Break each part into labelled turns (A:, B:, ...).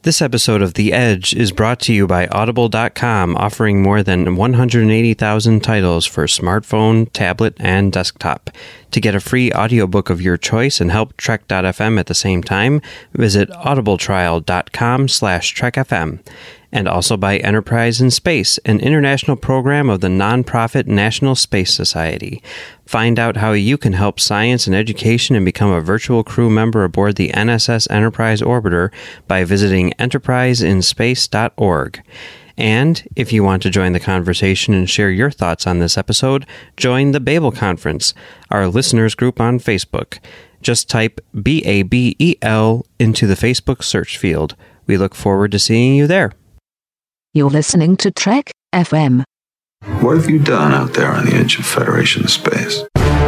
A: This episode of The Edge is brought to you by Audible.com, offering more than 180,000 titles for smartphone, tablet, and desktop. To get a free audiobook of your choice and help Trek.fm at the same time, visit audibletrial.com/trekfm. And also by Enterprise in Space, an international program of the nonprofit National Space Society. Find out how you can help science and education and become a virtual crew member aboard the NSS Enterprise Orbiter by visiting enterpriseinspace.org. And if you want to join the conversation and share your thoughts on this episode, join the Babel Conference, our listeners group on Facebook. Just type BABEL into the Facebook search field. We look forward to seeing you there.
B: You're listening to Trek FM.
C: What have you done out there on the edge of Federation space?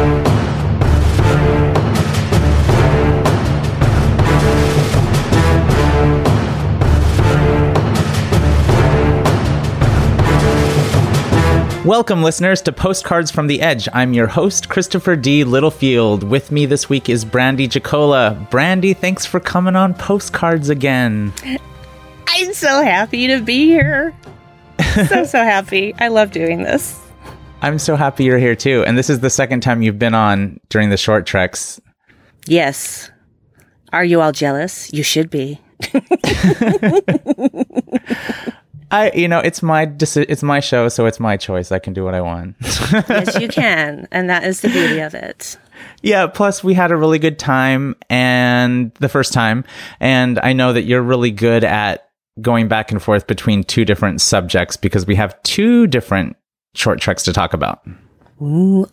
D: Welcome, listeners, to Postcards from the Edge. I'm your host, Christopher D. Littlefield. With me this week is Brandy Jacola. Brandy, thanks for coming on Postcards again.
E: I'm so happy to be here. So happy. I love doing this.
D: I'm so happy you're here, too. And this is the second time you've been on during the short treks.
E: Yes. Are you all jealous? You should be.
D: It's my show, so it's my choice. I can do what I want.
E: Yes, you can. And that is the beauty of it.
D: Yeah, plus we had a really good time the first time. And I know that you're really good at going back and forth between two different subjects because we have two different short treks to talk about.
E: Ooh,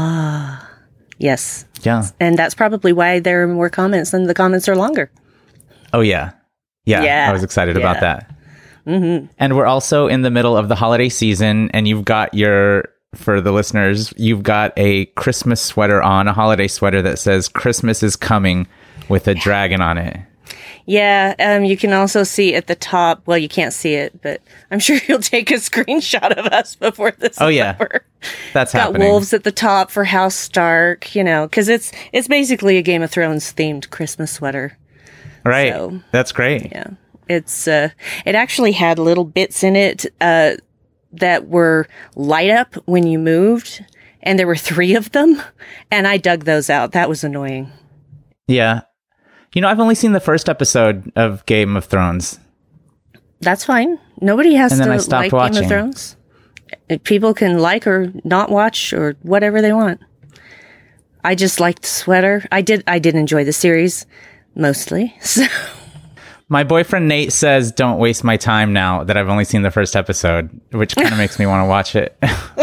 E: yes.
D: Yeah.
E: And that's probably why there are more comments and the comments are longer.
D: Oh, yeah. Yeah. I was excited about that.
E: Mm-hmm.
D: And we're also in the middle of the holiday season, and you've got for the listeners, you've got a Christmas sweater on, a holiday sweater that says Christmas is coming with a dragon on it.
E: Yeah, you can also see at the top, well, you can't see it, but I'm sure you'll take a screenshot of us before this is over.
D: That's happening.
E: Got wolves at the top for House Stark, because it's basically a Game of Thrones themed Christmas sweater.
D: Right.
E: So,
D: that's great.
E: Yeah. It actually had little bits in it that were light up when you moved, and there were 3 of them, and I dug those out. That was annoying.
D: Yeah. I've only seen the first episode of Game of Thrones.
E: That's fine. Nobody has to like
D: watching.
E: Game of Thrones. People can like or not watch or whatever they want. I just liked the sweater. I did enjoy the series mostly. So.
D: My boyfriend Nate says, "Don't waste my time now that I've only seen the first episode," which kind of makes me want to watch it.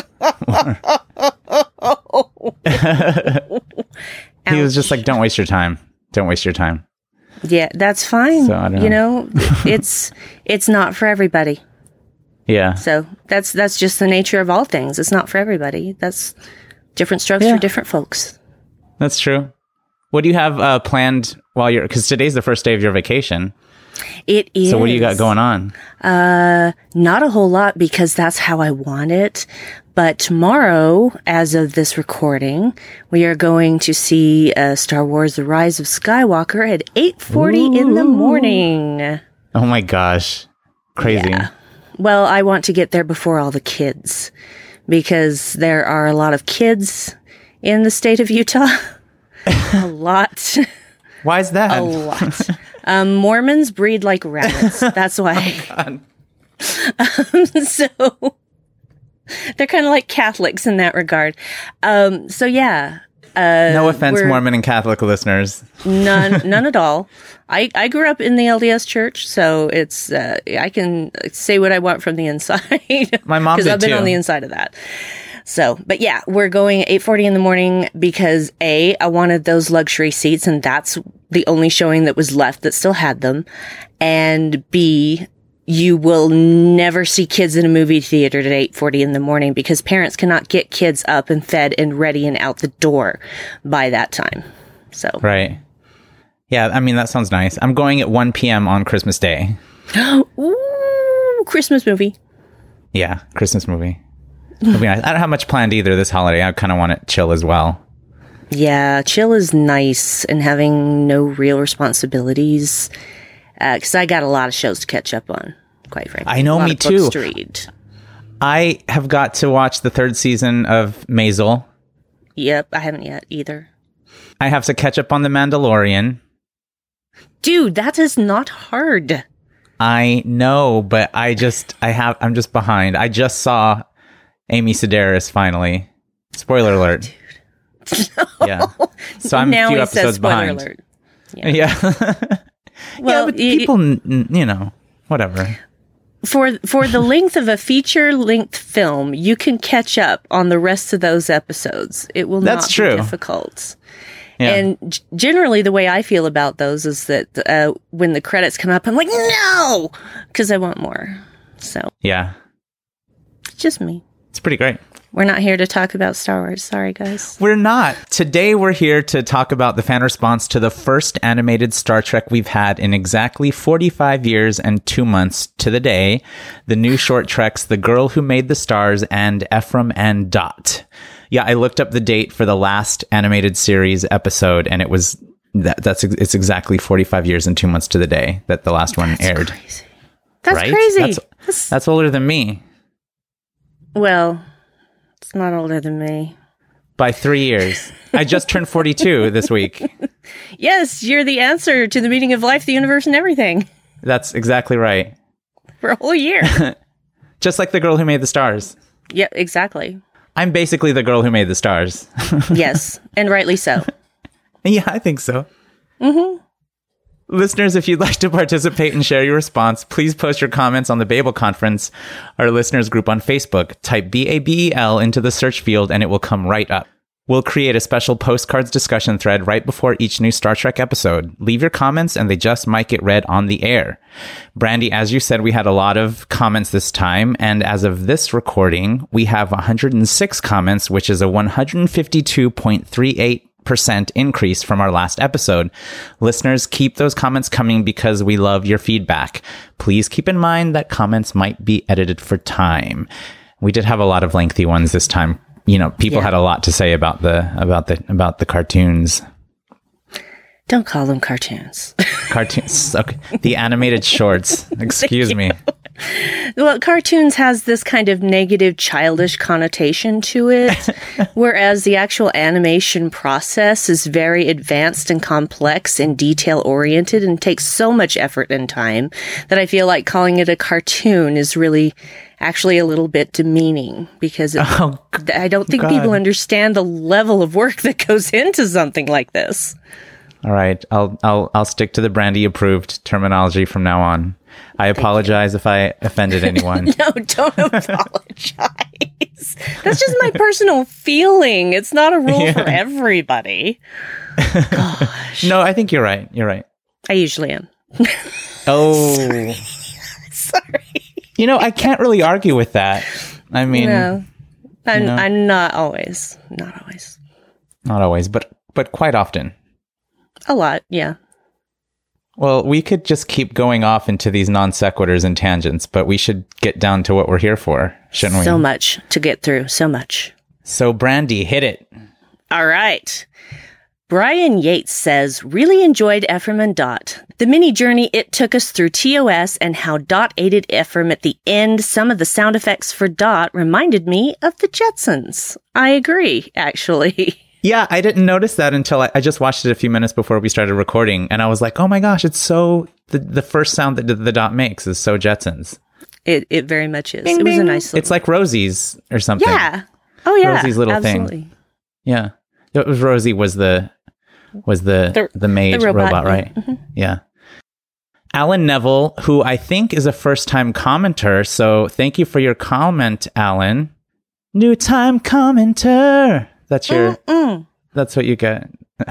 D: He was just like, "Don't waste your time. Don't waste your time."
E: Yeah, that's fine.
D: So, I don't know.
E: It's not for everybody.
D: Yeah.
E: So that's just the nature of all things. It's not for everybody. That's different strokes for different folks.
D: That's true. What do you have planned because today's the first day of your vacation?
E: It is.
D: So what do you got going on?
E: Not a whole lot because that's how I want it. But tomorrow, as of this recording, we are going to see Star Wars: The Rise of Skywalker at 8:40 in the morning.
D: Oh my gosh. Crazy.
E: Yeah. Well, I want to get there before all the kids because there are a lot of kids in the state of Utah. A lot.
D: Why is that?
E: A lot. Mormons breed like rabbits. That's why.
D: Oh,
E: So they're kind of like Catholics in that regard. So yeah.
D: No offense, Mormon and Catholic listeners.
E: None at all. I grew up in the LDS church, so it's I can say what I want from the inside.
D: My mom did too.
E: Because I've been on the inside of that. So, but yeah, we're going at 8:40 in the morning because I wanted those luxury seats, and that's the only showing that was left that still had them. And B, you will never see kids in a movie theater at 8:40 in the morning because parents cannot get kids up and fed and ready and out the door by that time. So.
D: Right. Yeah, I mean, that sounds nice. I'm going at 1 p.m. on Christmas Day.
E: Ooh, Christmas movie.
D: Yeah, Christmas movie. It'll be nice. I don't have much planned either this holiday. I kind of want to chill as well.
E: Yeah, chill is nice, and having no real responsibilities. because I got a lot of shows to catch up on, quite frankly.
D: I know,
E: a lot
D: me
E: of books
D: too.
E: to read.
D: I have got to watch the 3rd season of Maisel.
E: Yep, I haven't yet either.
D: I have to catch up on The Mandalorian.
E: Dude, that is not hard.
D: I know, but I'm just behind. I just saw Amy Sedaris finally. Spoiler alert.
E: No.
D: Yeah. So I'm
E: now
D: a few
E: he says
D: episodes
E: spoiler
D: behind.
E: alert.
D: Yeah.
E: Well,
D: yeah, but people, whatever.
E: For the length of a feature-length film, you can catch up on the rest of those episodes. It will
D: That's
E: not
D: true.
E: be difficult.
D: Yeah.
E: And generally, the way I feel about those is that when the credits come up, I'm like, no, because I want more. So,
D: Yeah.
E: it's just me.
D: It's pretty great.
E: We're not here to talk about Star Wars. Sorry, guys.
D: We're not. Today we're here to talk about the fan response to the first animated Star Trek we've had in exactly 45 years and 2 months to the day. The new short treks, The Girl Who Made the Stars and Ephraim and Dot. Yeah, I looked up the date for the last animated series episode, and it's exactly 45 years and 2 months to the day that the last one aired.
E: Crazy. That's
D: Right?
E: crazy.
D: That's older than me
E: Well, it's not older than me.
D: by 3 years. I just turned 42 this week.
E: Yes, you're the answer to the meaning of life, the universe, and everything
D: That's exactly right.
E: for a whole year.
D: Just like the girl who made the stars.
E: Yeah, exactly.
D: I'm basically the girl who made the stars.
E: Yes, and rightly so.
D: Yeah, I think so. Mm-hmm. Listeners, if you'd like to participate and share your response, please post your comments on the Babel Conference, our listeners group on Facebook. Type BABEL into the search field and it will come right up. We'll create a special postcards discussion thread right before each new Star Trek episode. Leave your comments and they just might get read on the air. Brandy, as you said, we had a lot of comments this time, and as of this recording, we have 106 comments, which is a 152.38% increase from our last episode. Listeners, keep those comments coming because we love your feedback. Please keep in mind that comments might be edited for time. We did have a lot of lengthy ones this time. You know, people had a lot to say about the cartoons.
E: Don't call them cartoons.
D: Cartoons. Okay. The animated shorts. Excuse me.
E: Well, cartoons has this kind of negative, childish connotation to it, whereas the actual animation process is very advanced and complex and detail-oriented and takes so much effort and time that I feel like calling it a cartoon is really actually a little bit demeaning because I don't think people understand the level of work that goes into something like this.
D: All right. I'll stick to the Brandy approved terminology from now on. I apologize if I offended anyone.
E: No, don't apologize. That's just my personal feeling. It's not a rule for everybody. Gosh.
D: No, I think you're right. You're right.
E: I usually am.
D: Oh.
E: Sorry.
D: You know, I can't really argue with that. I mean,
E: No.
D: you know.
E: I'm not always. Not always.
D: Not always, but quite often.
E: A lot, yeah.
D: Well, we could just keep going off into these non sequiturs and tangents, but we should get down to what we're here for, shouldn't we?
E: So much to get through. So much.
D: So, Brandy, hit it.
E: All right. Brian Yates says, really enjoyed Ephraim and Dot. The mini journey it took us through TOS and how Dot aided Ephraim at the end. Some of the sound effects for Dot reminded me of the Jetsons. I agree, actually.
D: Yeah, I didn't notice that until I just watched it a few minutes before we started recording, and I was like, oh my gosh, it's so... The first sound that the Dot makes is so Jetsons.
E: It very much is.
D: Bing,
E: it was
D: bing.
E: a nice little...
D: It's like Rosie's or something.
E: Yeah. Oh, yeah.
D: Rosie's little
E: absolutely.
D: thing. Yeah. It was Rosie was the maid
E: the
D: robot,
E: yeah.
D: right?
E: Mm-hmm.
D: Yeah. Alan Neville, who I think is a first-time commenter, so thank you for your comment, Alan. New time commenter. That's your... That's what you get.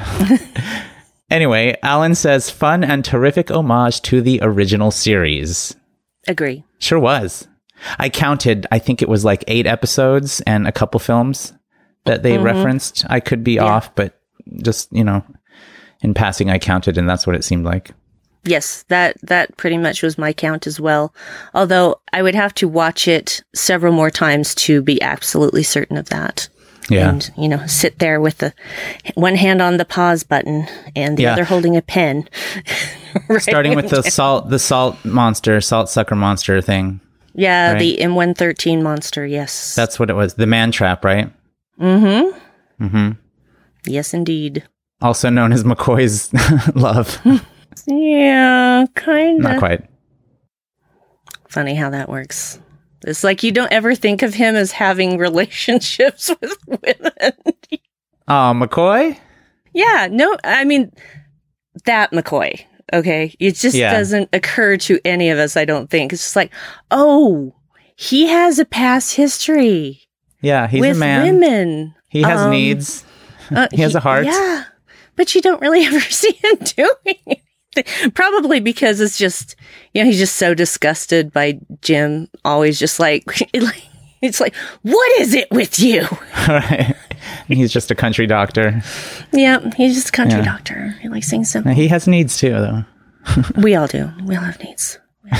D: Anyway, Alan says, fun and terrific homage to the original series.
E: Agree.
D: Sure was. I counted, I think it was like 8 episodes and a couple films that they referenced. I could be off, but just, you know, in passing, I counted, and that's what it seemed like.
E: Yes, that pretty much was my count as well. Although I would have to watch it several more times to be absolutely certain of that.
D: Yeah.
E: And, sit there with the one hand on the pause button and the other holding a pen.
D: Starting with the salt sucker monster thing.
E: Yeah,
D: right?
E: the M113 monster, yes.
D: That's what it was. The man trap, right?
E: Mm-hmm. Mm-hmm. Yes, indeed.
D: Also known as McCoy's love.
E: Yeah, kind of.
D: Not quite.
E: Funny how that works. It's like you don't ever think of him as having relationships with women.
D: Oh, McCoy?
E: Yeah, no, I mean, that McCoy, okay? It just doesn't occur to any of us, I don't think. It's just like, oh, he has a past history.
D: Yeah, he's
E: with
D: a man.
E: Women.
D: He has needs. He has a heart.
E: Yeah, but you don't really ever see him doing anything. Probably because it's just, he's just so disgusted by Jim. Always just like, it's like, what is it with you?
D: Right. He's just a country doctor.
E: Yeah, he's just a country doctor. He likes things simple.
D: He has needs too, though.
E: We all do. We all have needs.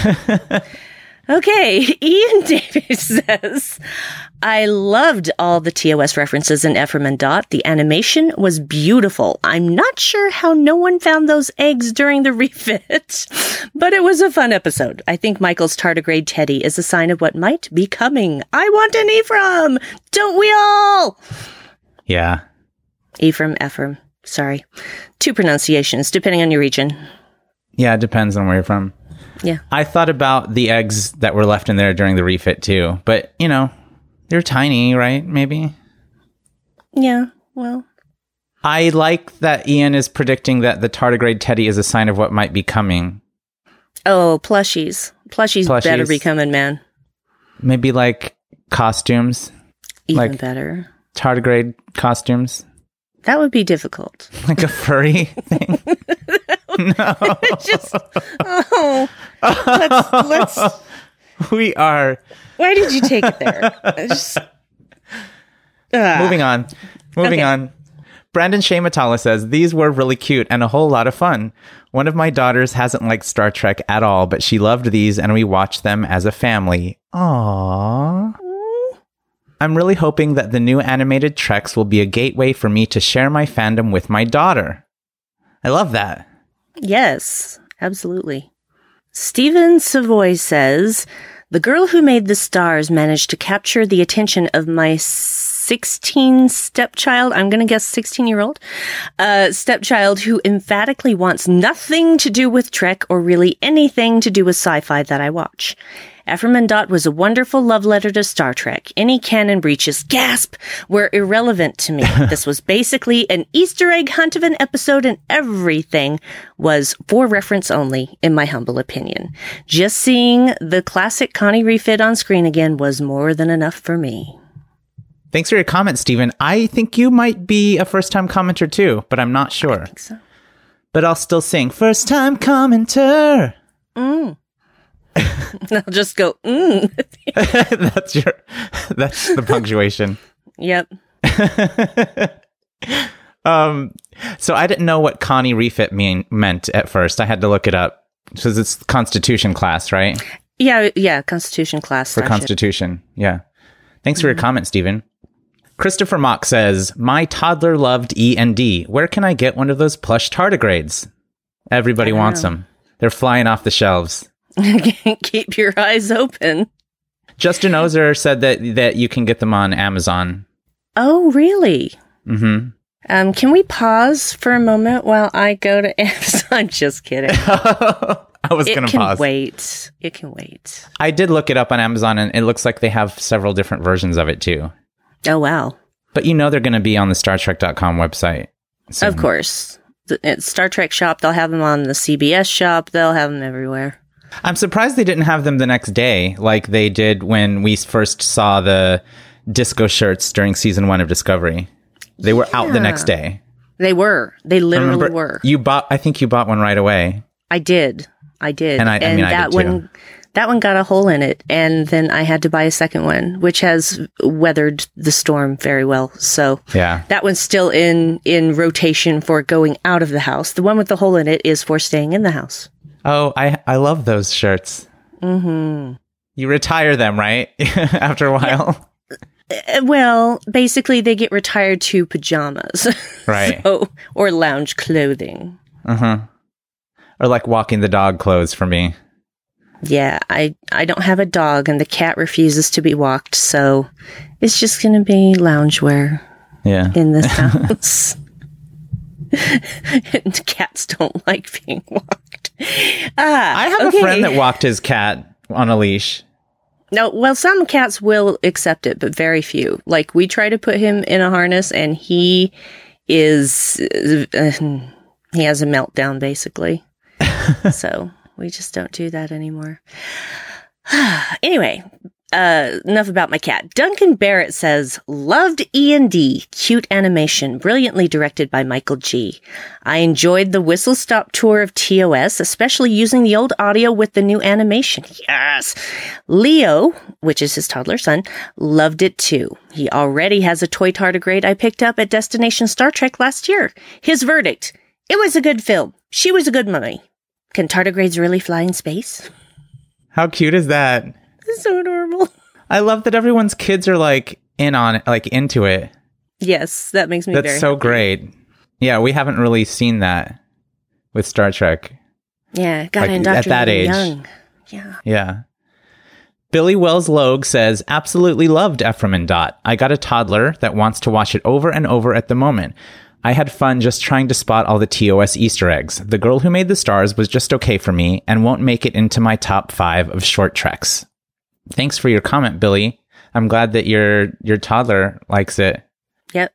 E: Okay, Ian David says, I loved all the TOS references in Ephraim and Dot. The animation was beautiful. I'm not sure how no one found those eggs during the refit, but it was a fun episode. I think Michael's tardigrade Teddy is a sign of what might be coming. I want an Ephraim! Don't we all?
D: Yeah.
E: Ephraim. Sorry. 2 pronunciations, depending on your region.
D: Yeah, it depends on where you're from.
E: Yeah.
D: I thought about the eggs that were left in there during the refit too, but they're tiny, right? Maybe.
E: Yeah, well.
D: I like that Ian is predicting that the tardigrade Teddy is a sign of what might be coming.
E: Oh, plushies. Plushies better be coming, man.
D: Maybe like costumes.
E: Even better.
D: Tardigrade costumes.
E: That would be difficult.
D: Like a furry thing? No.
E: Just, let's.
D: We are.
E: Why did you take it there?
D: Moving on. Brandon Shea Matala says, these were really cute and a whole lot of fun. One of my daughters hasn't liked Star Trek at all, but she loved these and we watched them as a family. Aww. I'm really hoping that the new animated Treks will be a gateway for me to share my fandom with my daughter. I love that.
E: Yes, absolutely. Stephen Savoy says, the girl who made the stars managed to capture the attention of my 16 stepchild, I'm going to guess 16-year-old, stepchild who emphatically wants nothing to do with Trek or really anything to do with sci-fi that I watch. Ephraim and Dot was a wonderful love letter to Star Trek. Any canon breaches, gasp, were irrelevant to me. This was basically an Easter egg hunt of an episode and everything was for reference only, in my humble opinion. Just seeing the classic Connie refit on screen again was more than enough for me.
D: Thanks for your comment, Stephen. I think you might be a first-time commenter too, but I'm not sure.
E: I think so.
D: But I'll still sing first-time commenter.
E: I'll just go,
D: That's the punctuation.
E: Yep.
D: So I didn't know what Connie refit meant at first. I had to look it up because it's Constitution class, right?
E: Yeah, Constitution class.
D: For Constitution, yeah. Thanks for your comment, Stephen. Christopher Mock says, my toddler loved E&D. Where can I get one of those plush tardigrades? Everybody wants them. They're flying off the shelves.
E: Keep your eyes open.
D: Justin Ozer said that you can get them on Amazon.
E: Oh, really?
D: Mm-hmm.
E: Can we pause for a moment while I go to Amazon? I'm just kidding.
D: I was going to pause.
E: It can wait.
D: I did look it up on Amazon, and it looks like they have several different versions of it, too.
E: Oh, wow.
D: But they're going to be on the StarTrek.com website. So.
E: Of course. At Star Trek shop, they'll have them on the CBS shop. They'll have them everywhere.
D: I'm surprised they didn't have them the next day, like they did when we first saw the disco shirts during season 1 of Discovery. They were out the next day.
E: They were. They literally were.
D: I think you bought one right away.
E: I did. And
D: I did too.
E: That one got a hole in it, and then I had to buy a second one, which has weathered the storm very well. So
D: yeah,
E: that one's still in rotation for going out of the house. The one with the hole in it is for staying in the house.
D: Oh, I love those shirts. Mm-hmm. You retire them, right? After a while.
E: Well, basically, they get retired to pajamas.
D: Right.
E: Or lounge clothing.
D: Or like walking the dog clothes for me.
E: Yeah, I don't have a dog, and the cat refuses to be walked, so it's just going to be loungewear in this house. And cats don't like being walked.
D: I have a friend that walked his cat on a leash.
E: No, well, some cats will accept it, but very few. Like, we try to put him in a harness, and he is, he has a meltdown, basically. So, we just don't do that anymore. Anyway, enough about my cat. Duncan Barrett says, loved E&D, cute animation, brilliantly directed by Michael G. I enjoyed the whistle-stop tour of TOS, especially using the old audio with the new animation. Yes! Leo, which is his toddler son, loved it too. He already has a toy tardigrade I picked up at Destination Star Trek last year. His verdict, it was a good film. She was a good mummy. Can tardigrades really fly in space?
D: How cute is that?
E: It's so adorable.
D: I love that everyone's kids are like in on it, like into it.
E: Yes, that makes me very
D: That's so
E: happy.
D: great. Yeah, we haven't really seen that with Star Trek.
E: Yeah, got
D: Like,
E: to indoctrinate
D: at that age.
E: young. Yeah.
D: Yeah. Billy Wells Logue says, absolutely loved Ephraim and Dot. I got a toddler that wants to watch it over and over at the moment. I had fun just trying to spot all the TOS Easter eggs. The Girl Who Made the Stars was just okay for me and won't make it into my top 5 of short treks. Thanks for your comment, Billy. I'm glad that your toddler likes it.
E: Yep.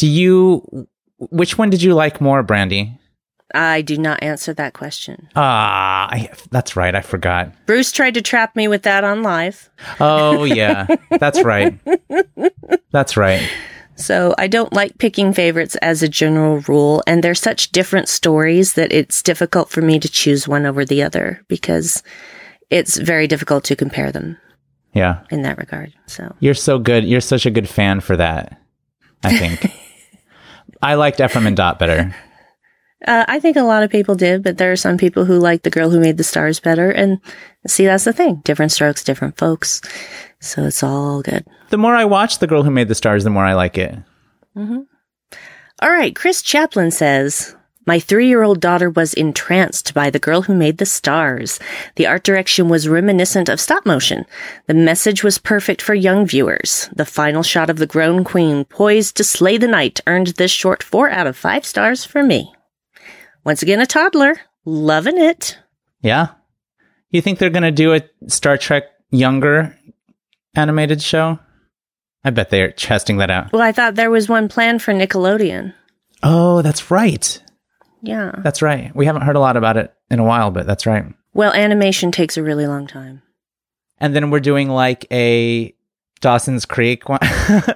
D: Which one did you like more, Brandy?
E: I do not answer that question.
D: That's right. I forgot.
E: Bruce tried to trap me with that on live.
D: Oh, yeah. That's right. That's right.
E: So I don't like picking favorites as a general rule, and they're such different stories that it's difficult for me to choose one over the other because it's very difficult to compare them.
D: Yeah.
E: In that regard. So
D: you're so good. You're such a good fan for that, I think. I liked Ephraim and Dot better.
E: I think a lot of people did, but there are some people who like The Girl Who Made the Stars better. And see, that's the thing. Different strokes, different folks. So it's all good.
D: The more I watch The Girl Who Made the Stars, the more I like it.
E: Mm-hmm. All right. Chris Chaplin says, my 3-year-old daughter was entranced by The Girl Who Made the Stars. The art direction was reminiscent of stop motion. The message was perfect for young viewers. The final shot of the grown queen poised to slay the knight earned this short 4 out of 5 stars for me. Once again, a toddler. Loving it.
D: Yeah. You think they're going to do a Star Trek younger animated show? I bet they're testing that out.
E: Well, I thought there was one planned for Nickelodeon.
D: Oh, that's right.
E: Yeah.
D: That's right. We haven't heard a lot about it in a while, but that's right.
E: Well, animation takes a really long time.
D: And then we're doing like a Dawson's Creek one.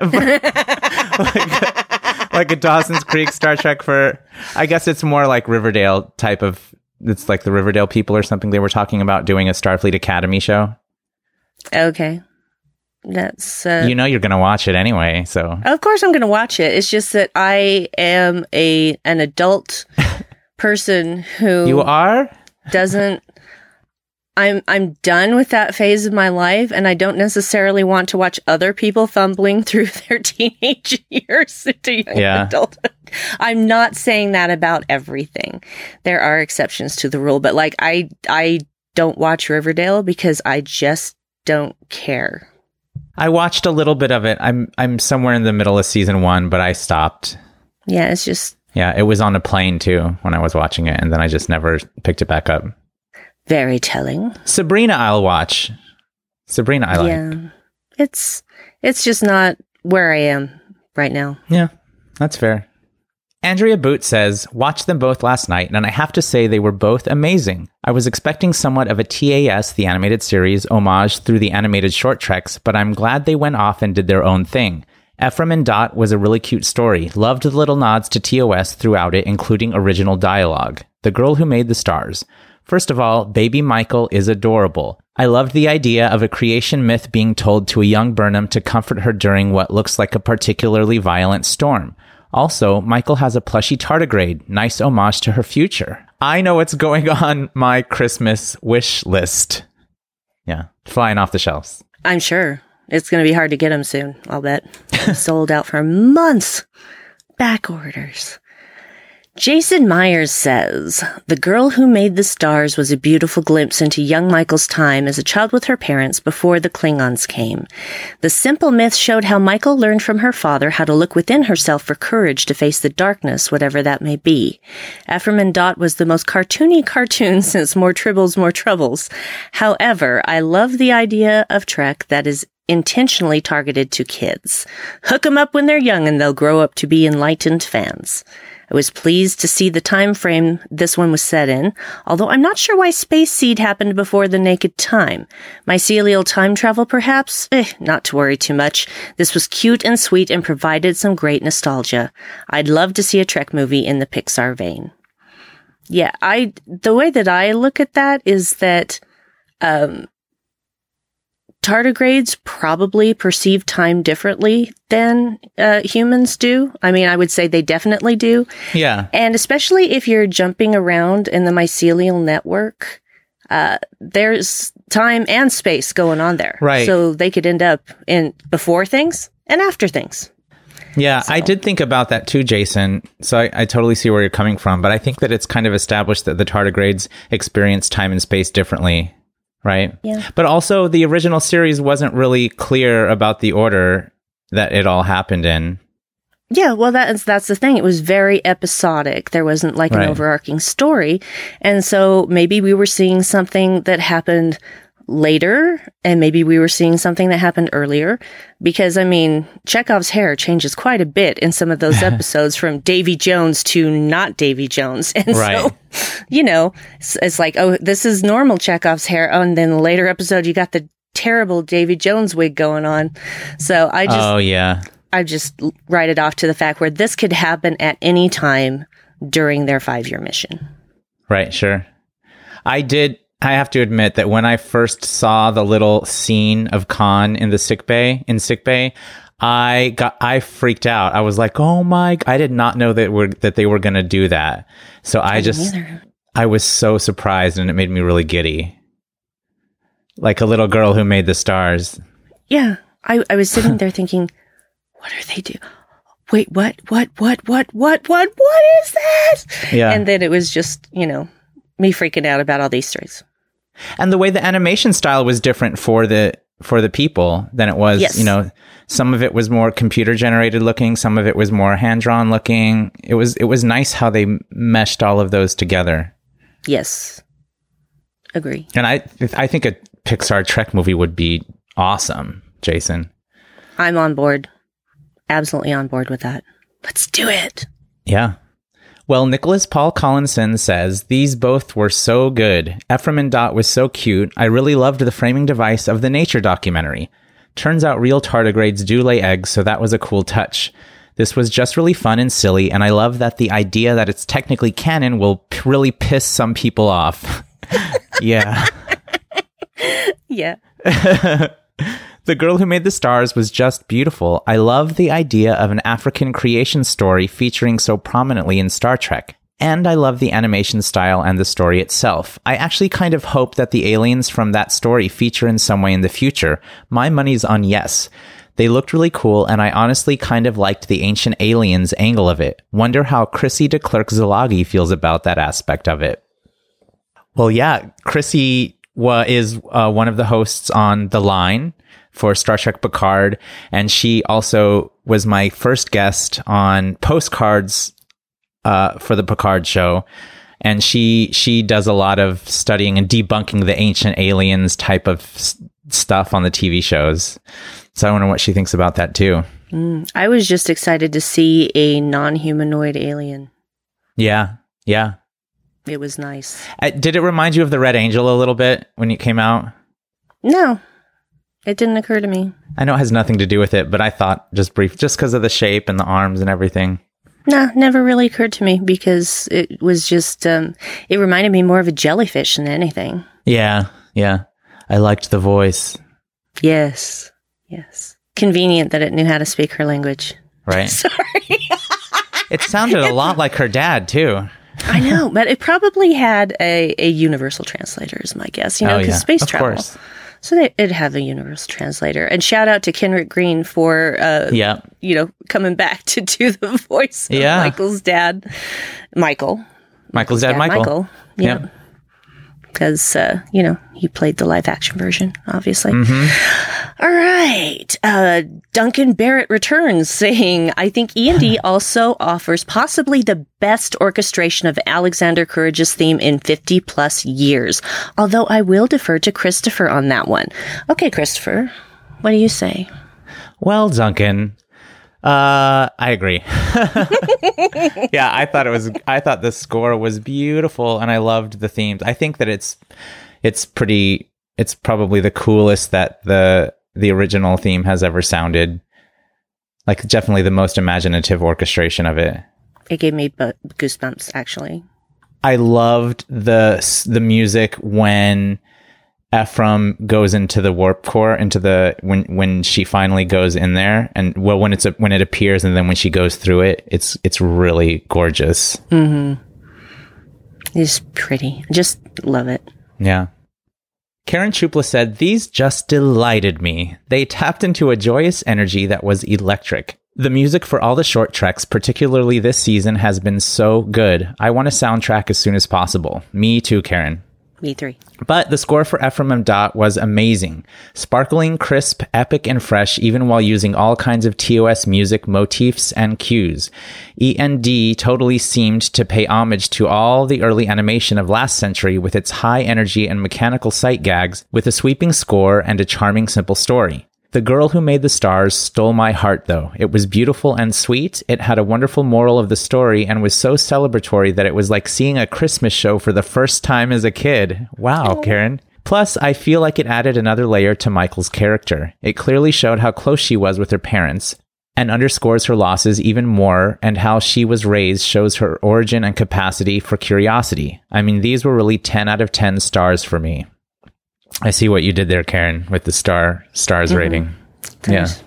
D: like a Dawson's Creek Star Trek for, I guess it's more like Riverdale type of, it's like the Riverdale people or something. They were talking about doing a Starfleet Academy show.
E: Okay. That's
D: you know you're going to watch it anyway, so.
E: Of course I'm going to watch it. It's just that I am an adult person who
D: You are?
E: doesn't I'm done with that phase of my life, and I don't necessarily want to watch other people fumbling through their teenage years into young adulthood. I'm not saying that about everything. There are exceptions to the rule, but like I don't watch Riverdale because I just don't care.
D: I watched a little bit of it. I'm somewhere in the middle of season 1, but I stopped.
E: Yeah, it's just...
D: Yeah, it was on a plane too when I was watching it, and then I just never picked it back up.
E: Very telling.
D: Sabrina, I'll watch. Sabrina, I like.
E: Yeah, it's just not where I am right now.
D: Yeah, that's fair. Andrea Boot says, watched them both last night, and I have to say they were both amazing. I was expecting somewhat of a TAS, the animated series, homage through the animated short treks, but I'm glad they went off and did their own thing. Ephraim and Dot was a really cute story. Loved the little nods to TOS throughout it, including original dialogue. The Girl Who Made the Stars. First of all, baby Michael is adorable. I loved the idea of a creation myth being told to a young Burnham to comfort her during what looks like a particularly violent storm. Also, Michael has a plushy tardigrade. Nice homage to her future. I know what's going on my Christmas wish list. Yeah, flying off the shelves.
E: I'm sure. It's going to be hard to get them soon, I'll bet. Sold out for months. Back orders. Jason Myers says, "The Girl Who Made the Stars was a beautiful glimpse into young Michael's time as a child with her parents before the Klingons came. The simple myth showed how Michael learned from her father how to look within herself for courage to face the darkness, whatever that may be. Ephraim and Dot was the most cartoony cartoon since More Tribbles, More Troubles. However, I love the idea of Trek that is intentionally targeted to kids. Hook them up when they're young and they'll grow up to be enlightened fans. I was pleased to see the time frame this one was set in, although I'm not sure why Space Seed happened before the Naked Time. Mycelial time travel, perhaps? Not to worry too much. This was cute and sweet and provided some great nostalgia. I'd love to see a Trek movie in the Pixar vein." Yeah, the way that I look at that is that, tardigrades probably perceive time differently than humans do. I mean, I would say they definitely do.
D: Yeah.
E: And especially if you're jumping around in the mycelial network, there's time and space going on there.
D: Right.
E: So they could end up in before things and after things.
D: Yeah, I did think about that too, Jason. So I totally see where you're coming from. But I think that it's kind of established that the tardigrades experience time and space differently. Right.
E: Yeah.
D: But also the original series wasn't really clear about the order that it all happened in.
E: Yeah, well, that's the thing. It was very episodic. There wasn't like an overarching story. And so maybe we were seeing something that happened later, and maybe we were seeing something that happened earlier. Because, I mean, Chekhov's hair changes quite a bit in some of those episodes from Davy Jones to not Davy Jones. And so, you know, it's like, oh, this is normal Chekhov's hair. Oh, and then the later episode, you got the terrible Davy Jones wig going on. So I just write it off to the fact where this could happen at any time during their 5-year mission.
D: Right, sure. I have to admit that when I first saw the little scene of Khan in the sick bay, I freaked out. I was like, "Oh my!" I did not know that they were going to do that. So I was so surprised, and it made me really giddy, like a little girl who made the stars.
E: Yeah, I was sitting there thinking, "What are they doing? Wait, what is that?"
D: Yeah,
E: and then it was just, you know, me freaking out about all these stories.
D: And the way the animation style was different for the people than it was,
E: yes.
D: You know, some of it was more computer generated looking, some of it was more hand drawn looking. It was nice how they meshed all of those together.
E: Yes. Agree.
D: And I think a Pixar Trek movie would be awesome, Jason.
E: I'm on board. Absolutely on board with that. Let's do it.
D: Yeah. Well, Nicholas Paul Collinson says, "These both were so good. Ephraim and Dot was so cute. I really loved the framing device of the nature documentary. Turns out real tardigrades do lay eggs, so that was a cool touch. This was just really fun and silly, and I love that the idea that it's technically canon will really piss some people off." Yeah.
E: Yeah.
D: The Girl Who Made the Stars was just beautiful. I love the idea of an African creation story featuring so prominently in Star Trek. And I love the animation style and the story itself. I actually kind of hope that the aliens from that story feature in some way in the future. My money's on yes. They looked really cool, and I honestly kind of liked the ancient aliens angle of it. Wonder how Chrissy DeClercq-Zalagi feels about that aspect of it. Well, yeah, Chrissy is one of the hosts on The Line for Star Trek Picard, and she also was my first guest on Postcards for the Picard show, and she does a lot of studying and debunking the ancient aliens type of stuff on the TV shows. So I wonder what she thinks about that too.
E: I was just excited to see a non-humanoid alien.
D: Yeah.
E: It was nice.
D: Did it remind you of the Red Angel a little bit when it came out?
E: No. It didn't occur to me.
D: I know it has nothing to do with it, but I thought just because of the shape and the arms and everything.
E: No, never really occurred to me because it was just, it reminded me more of a jellyfish than anything.
D: Yeah. I liked the voice.
E: Yes. Convenient that it knew how to speak her language.
D: Right.
E: Sorry.
D: It sounded a lot like her dad, too.
E: I know, but it probably had a universal translator, is my guess, because space travel. Course. So it'd have a universal translator. And shout out to Kenrick Green for, coming back to do the voice of Michael's dad, Michael.
D: Michael's dad, Michael.
E: Yeah. Because, he played the live action version, obviously. All right. Duncan Barrett returns saying, I think E&D also offers possibly the best orchestration of Alexander Courageous theme in 50 plus years. Although I will defer to Christopher on that one. Okay, Christopher, what do you say?
D: Well, Duncan, I agree. Yeah, I thought the score was beautiful and I loved the themes. I think that it's probably the coolest that the original theme has ever sounded. Like, definitely the most imaginative orchestration of it.
E: It gave me goosebumps, actually.
D: I loved the music when Ephraim goes into the warp core, when she finally goes in there, and when it appears, and then when she goes through it, it's really gorgeous.
E: It's pretty. Just love it.
D: Yeah. Karen Chupla said, these just delighted me. They tapped into a joyous energy that was electric. The music for all the short treks, particularly this season, has been so good. I want a soundtrack as soon as possible. Me too, Karen.
E: Me three.
D: But the score for Ephraim and Dot was amazing. Sparkling, crisp, epic, and fresh, even while using all kinds of TOS music motifs and cues. E&D totally seemed to pay homage to all the early animation of last century with its high energy and mechanical sight gags, with a sweeping score and a charming, simple story. The Girl Who Made the Stars stole my heart, though. It was beautiful and sweet. It had a wonderful moral of the story and was so celebratory that it was like seeing a Christmas show for the first time as a kid. Wow, Karen. Plus, I feel like it added another layer to Michael's character. It clearly showed how close she was with her parents and underscores her losses even more, and how she was raised shows her origin and capacity for curiosity. I mean, these were really 10 out of 10 stars for me. I see what you did there, Karen, with the stars rating.
E: There's,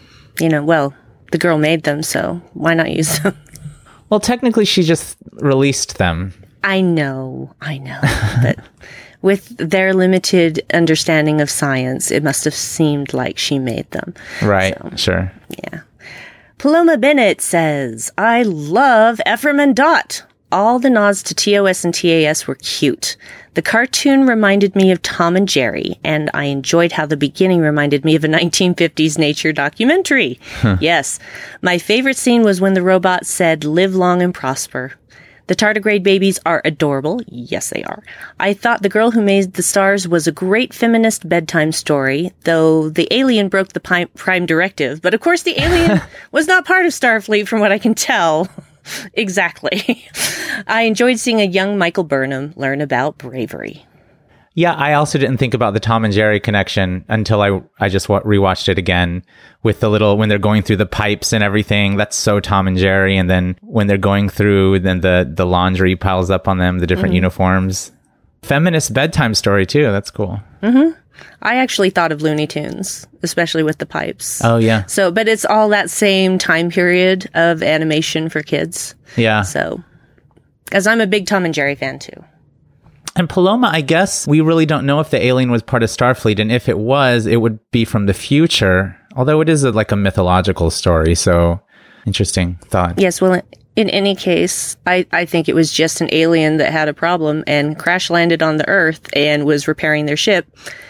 E: the girl made them, so why not use them?
D: Well, technically, she just released them.
E: I know. But with their limited understanding of science, it must have seemed like she made them.
D: Right, sure.
E: Yeah. Paloma Bennett says, I love Ephraim and Dot. All the nods to TOS and TAS were cute. The cartoon reminded me of Tom and Jerry, and I enjoyed how the beginning reminded me of a 1950s nature documentary. Yes. My favorite scene was when the robot said, live long and prosper. The tardigrade babies are adorable. Yes, they are. I thought The Girl Who Made the Stars was a great feminist bedtime story, though the alien broke the prime directive. But of course, the alien was not part of Starfleet, from what I can tell. Exactly. I enjoyed seeing a young Michael Burnham learn about bravery.
D: Yeah, I also didn't think about the Tom and Jerry connection until I just rewatched it again with when they're going through the pipes and everything. That's so Tom and Jerry. And then when they're going through, then the laundry piles up on them, the different uniforms. Feminist bedtime story, too. That's cool.
E: Mm-hmm. I actually thought of Looney Tunes, especially with the pipes.
D: Oh, yeah.
E: So, but it's all that same time period of animation for kids.
D: Yeah.
E: So, because I'm a big Tom and Jerry fan, too.
D: And Paloma, I guess we really don't know if the alien was part of Starfleet. And if it was, it would be from the future. Although it is like a mythological story. So, interesting thought.
E: Yes, well, in any case, I think it was just an alien that had a problem and crash landed on the Earth and was repairing their ship.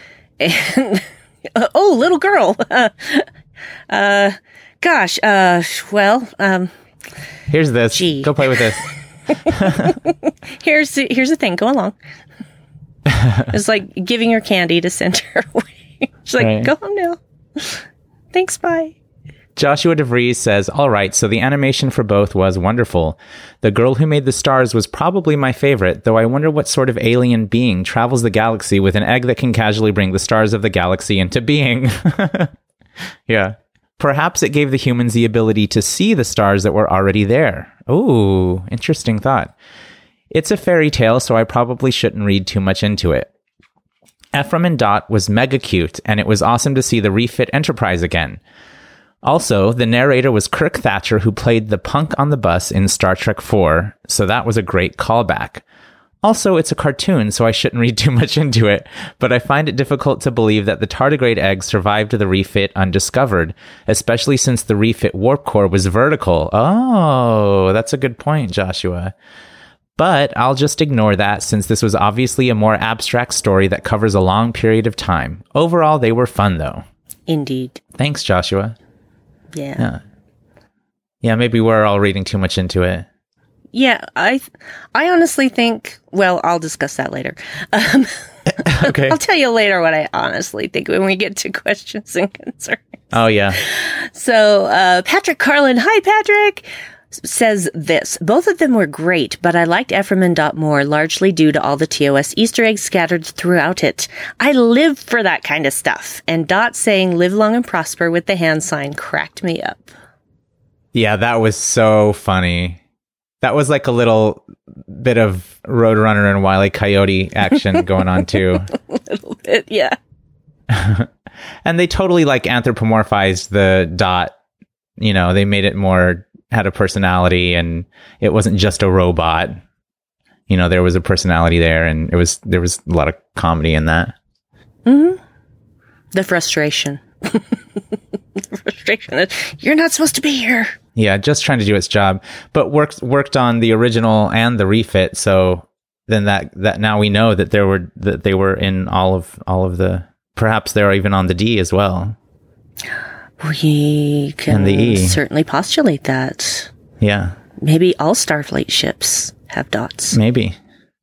E: And, little girl.
D: Here's this.
E: Gee.
D: Go play with this.
E: Here's the thing. Go along. It's like giving her candy to send her away. She's like, right. Go home now. Thanks, bye.
D: Joshua DeVries says, all right, so the animation for both was wonderful. The Girl Who Made the Stars was probably my favorite, though I wonder what sort of alien being travels the galaxy with an egg that can casually bring the stars of the galaxy into being. Yeah. Perhaps it gave the humans the ability to see the stars that were already there. Ooh, interesting thought. It's a fairy tale, so I probably shouldn't read too much into it. Ephraim and Dot was mega cute, and it was awesome to see the refit Enterprise again. Also, the narrator was Kirk Thatcher, who played the punk on the bus in Star Trek IV, so that was a great callback. Also, it's a cartoon, so I shouldn't read too much into it, but I find it difficult to believe that the tardigrade egg survived the refit undiscovered, especially since the refit warp core was vertical. Oh, that's a good point, Joshua. But I'll just ignore that since this was obviously a more abstract story that covers a long period of time. Overall, they were fun, though.
E: Indeed.
D: Thanks, Joshua.
E: Yeah.
D: Yeah, maybe we're all reading too much into it.
E: Yeah, I honestly think, well, I'll discuss that later.
D: Okay.
E: I'll tell you later what I honestly think when we get to questions and concerns.
D: Oh, yeah.
E: So, Patrick Carlin, hi, Patrick, says this. Both of them were great, but I liked Ephraim and Dot more, largely due to all the TOS Easter eggs scattered throughout it. I live for that kind of stuff. And Dot saying, live long and prosper with the hand sign cracked me up.
D: Yeah, that was so funny. That was like a little bit of Roadrunner and Wile E. Coyote action going on too.
E: A little bit, yeah.
D: And they totally like anthropomorphized the Dot. You know, they made it more, had a personality, and it wasn't just a robot. You know, there was a personality there, and there was a lot of comedy in that.
E: Mm-hmm. The frustration. The frustration that you're not supposed to be here.
D: Yeah, just trying to do its job, but worked on the original and the refit. So then that now we know that they were in all of the, perhaps they're even on the D as well.
E: We can
D: and the E.
E: certainly postulate that.
D: Yeah,
E: maybe all Starfleet ships have dots.
D: Maybe.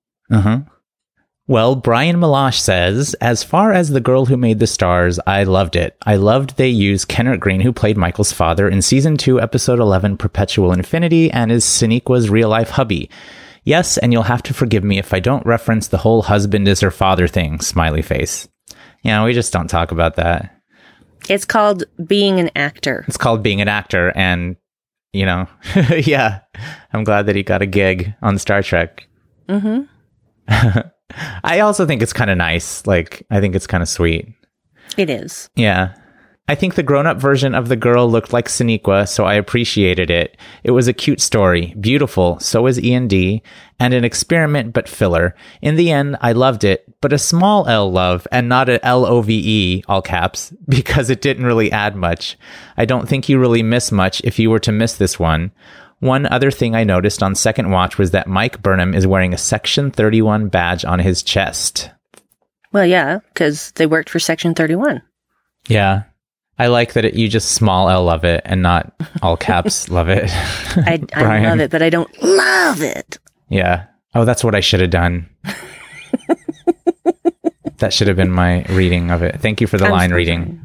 D: Well, Brian Malash says, as far as The Girl Who Made the Stars, I loved it. I loved they used Kenneth Green, who played Michael's father in Season 2, Episode 11, Perpetual Infinity, and is Soneqa's real-life hubby. Yes, and you'll have to forgive me if I don't reference the whole husband is her father thing, smiley face. Yeah, we just don't talk about that.
E: It's called being an actor.
D: It's called being an actor, and, you know, yeah, I'm glad that he got a gig on Star Trek. Mm-hmm. I also think it's kind of nice. Like, I think it's kind of sweet.
E: It is.
D: Yeah. I think the grown-up version of the girl looked like Soneqa, so I appreciated it. It was a cute story. Beautiful. So is E&D. And an experiment, but filler. In the end, I loved it, but a small L love, and not a LOVE, all caps, because it didn't really add much. I don't think you really miss much if you were to miss this one. One other thing I noticed on second watch was that Mike Burnham is wearing a Section 31 badge on his chest.
E: Well, yeah, because they worked for Section 31.
D: Yeah. I like that you just small L love it and not all caps love it.
E: I love it, but I don't love it.
D: Yeah. Oh, that's what I should have done. That should have been my reading of it. Thank you for the line reading.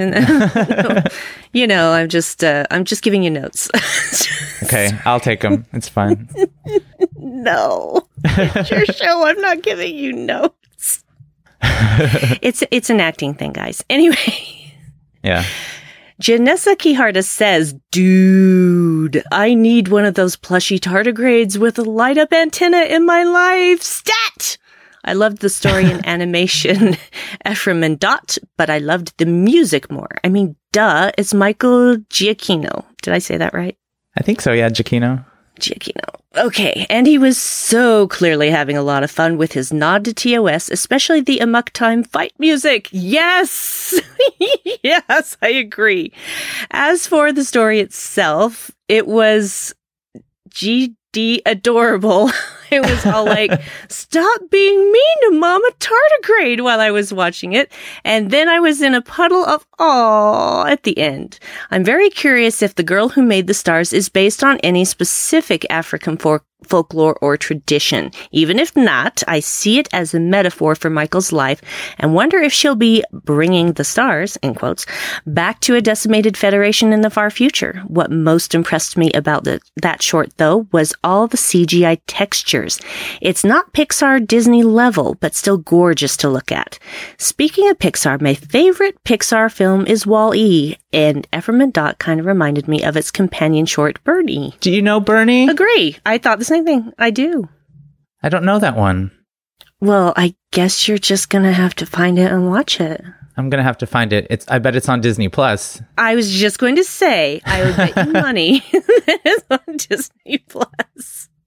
E: You know, I'm just giving you notes.
D: Okay, I'll take them. It's fine.
E: No, it's your show. I'm not giving you notes. It's an acting thing, guys. Anyway.
D: Yeah.
E: Janessa Quijada says, dude, I need one of those plushy tardigrades with a light-up antenna in my life. Stat! I loved the story and animation, Ephraim and Dot, but I loved the music more. I mean, duh, it's Michael Giacchino. Did I say that right?
D: I think so, yeah, Giacchino.
E: Okay, and he was so clearly having a lot of fun with his nod to TOS, especially the Amok Time fight music. Yes! Yes, I agree. As for the story itself, it was GD adorable. It was all like, stop being mean to Mama Tardigrade while I was watching it. And then I was in a puddle of awe at the end. I'm very curious if The Girl Who Made the Stars is based on any specific African folklore or tradition. Even if not, I see it as a metaphor for Michael's life and wonder if she'll be bringing the stars, in quotes, back to a decimated Federation in the far future. What most impressed me about that short, though, was all the CGI textures. It's not Pixar Disney level, but still gorgeous to look at. Speaking of Pixar, my favorite Pixar film is Wall-E, and Ephraim and Dot kind of reminded me of its companion short, Bernie.
D: Do you know Bernie?
E: Agree. I thought the same thing. I do.
D: I don't know that one.
E: Well, I guess you're just going to have to find it and watch it.
D: I'm going to have to find it. I bet it's on Disney Plus.
E: I was just going to say, I would bet you money that it's on Disney Plus.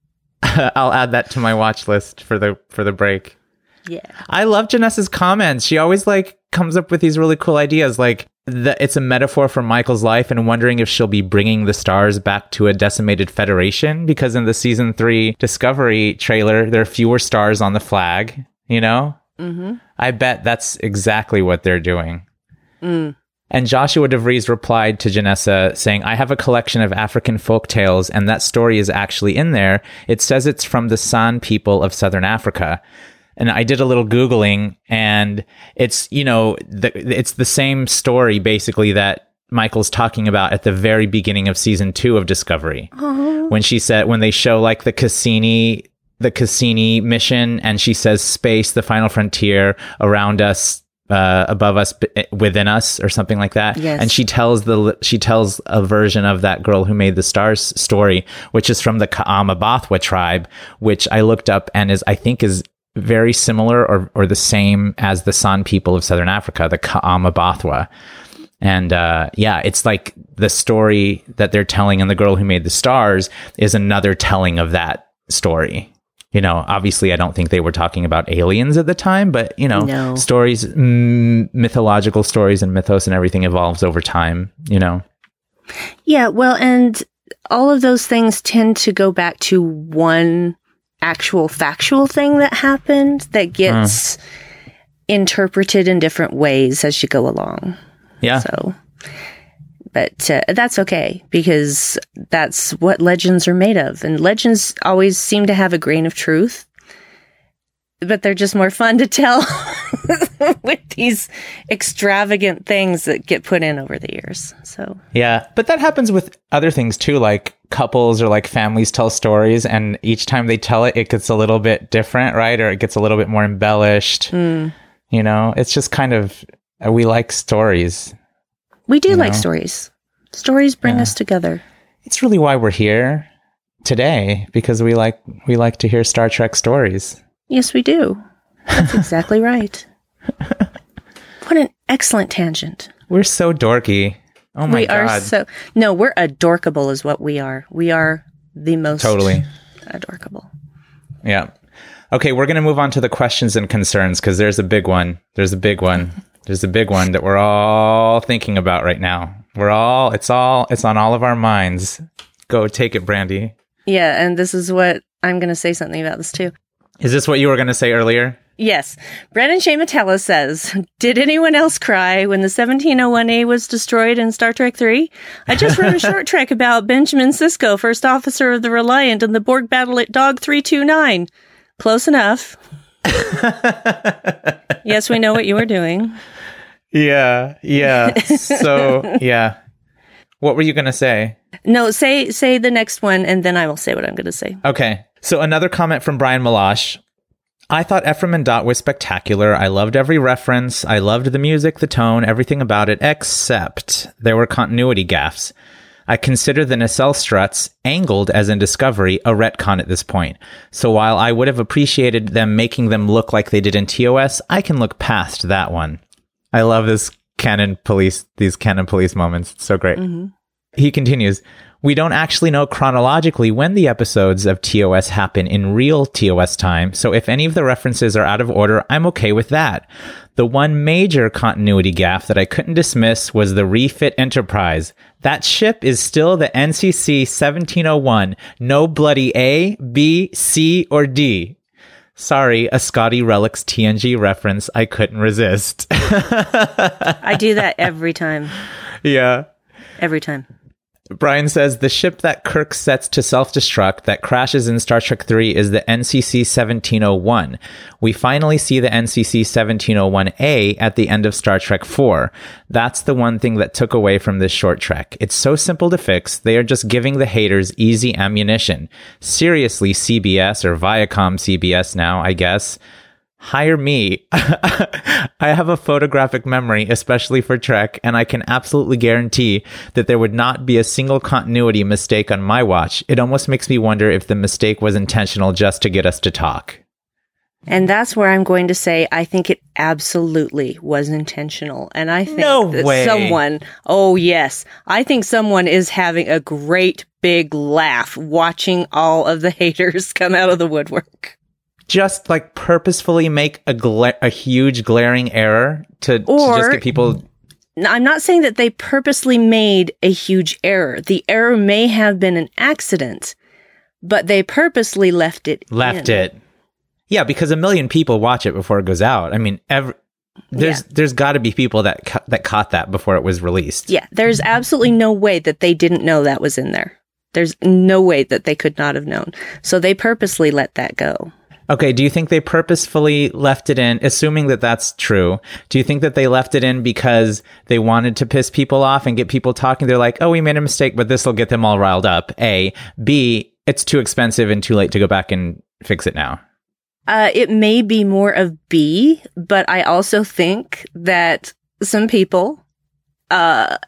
D: I'll add that to my watch list for the break.
E: Yeah.
D: I love Janessa's comments. She always like comes up with these really cool ideas. Like it's a metaphor for Michael's life and wondering if she'll be bringing the stars back to a decimated Federation, because in the season 3 Discovery trailer, there are fewer stars on the flag, you know? Mm-hmm. I bet that's exactly what they're doing. Mm. And Joshua DeVries replied to Janessa saying, I have a collection of African folk tales, and that story is actually in there. It says it's from the San people of Southern Africa. And I did a little Googling, and it's, you know, it's the same story basically that Michael's talking about at the very beginning of season 2 of Discovery. Aww. When they show like the Cassini mission, and she says space, the final frontier, around us, above us, within us, or something like that.
E: Yes.
D: And she tells a version of that girl who made the stars story, which is from the Ka'amabathwa tribe, which I looked up and I think is very similar or the same as the San people of Southern Africa, the Ka'amabathwa. And it's like the story that they're telling in The Girl Who Made the Stars is another telling of that story. You know, obviously, I don't think they were talking about aliens at the time, but, you know,
E: No.
D: Stories, mythological stories and mythos and everything evolves over time, you know?
E: Yeah, well, and all of those things tend to go back to one actual factual thing that happened that gets interpreted in different ways as you go along.
D: Yeah.
E: So, but that's okay, because that's what legends are made of. And legends always seem to have a grain of truth, but they're just more fun to tell with these extravagant things that get put in over the years. So,
D: yeah. But that happens with other things too, like couples or like families tell stories, and each time they tell it, it gets a little bit different, right? Or it gets a little bit more embellished. You know, it's just kind of, we like stories.
E: We do like stories. Stories bring us together.
D: It's really why we're here today, because we like to hear Star Trek stories.
E: Yes, we do. That's exactly right. What an excellent tangent.
D: We're so dorky. Oh my God.
E: We're adorkable is what we are. We are the most
D: totally
E: adorkable.
D: Yeah. Okay, we're going to move on to the questions and concerns, because there's a big one. There's a big one that we're all thinking about right now. It's on all of our minds. Go take it, Brandy.
E: Yeah, and this is what I'm going to say something about this too.
D: Is this what you were going to say earlier?
E: Yes. Brandon Shea Metella says, did anyone else cry when the 1701A was destroyed in Star Trek 3? I just wrote a short trek about Benjamin Sisko, first officer of the Reliant, and the Borg battle at Dog 329. Close enough. Yes, we know what you were doing.
D: Yeah. So, yeah. What were you going to say?
E: No, say the next one, and then I will say what I'm going to say.
D: Okay. So another comment from Brian Malash. I thought Ephraim and Dot was spectacular. I loved every reference. I loved the music, the tone, everything about it, except there were continuity gaffes. I consider the nacelle struts, angled as in Discovery, a retcon at this point. So while I would have appreciated them making them look like they did in TOS, I can look past that one. I love these canon police moments. It's so great. Mm-hmm. He continues, we don't actually know chronologically when the episodes of TOS happen in real TOS time, so if any of the references are out of order, I'm okay with that. The one major continuity gaffe that I couldn't dismiss was the refit Enterprise. That ship is still the NCC 1701. No bloody A, B, C, or D. Sorry, a Scotty Relics TNG reference I couldn't resist.
E: I do that every time.
D: Yeah.
E: Every time.
D: Brian says, the ship that Kirk sets to self-destruct that crashes in Star Trek 3 is the NCC 1701. We finally see the NCC 1701A at the end of Star Trek 4. That's the one thing that took away from this short trek. It's so simple to fix. They are just giving the haters easy ammunition. Seriously, CBS, or Viacom CBS now, I guess. Hire me. I have a photographic memory, especially for Trek, and I can absolutely guarantee that there would not be a single continuity mistake on my watch. It almost makes me wonder if the mistake was intentional just to get us to talk.
E: And that's where I'm going to say I think it absolutely was intentional. And I think
D: No way.
E: I think someone is having a great big laugh watching all of the haters come out of the woodwork.
D: Just like purposefully make a huge glaring error to just get people.
E: I'm not saying that they purposely made a huge error. The error may have been an accident, but they purposely left it.
D: Yeah, because 1 million people watch it before it goes out. I mean, there's got to be people that caught that before it was released.
E: Yeah, there's absolutely no way that they didn't know that was in there. There's no way that they could not have known. So they purposely let that go.
D: Okay, do you think they purposefully left it in, assuming that that's true? Do you think that they left it in because they wanted to piss people off and get people talking? They're like, oh, we made a mistake, but this will get them all riled up. A. B, it's too expensive and too late to go back and fix it now.
E: It may be more of B, but I also think that some people at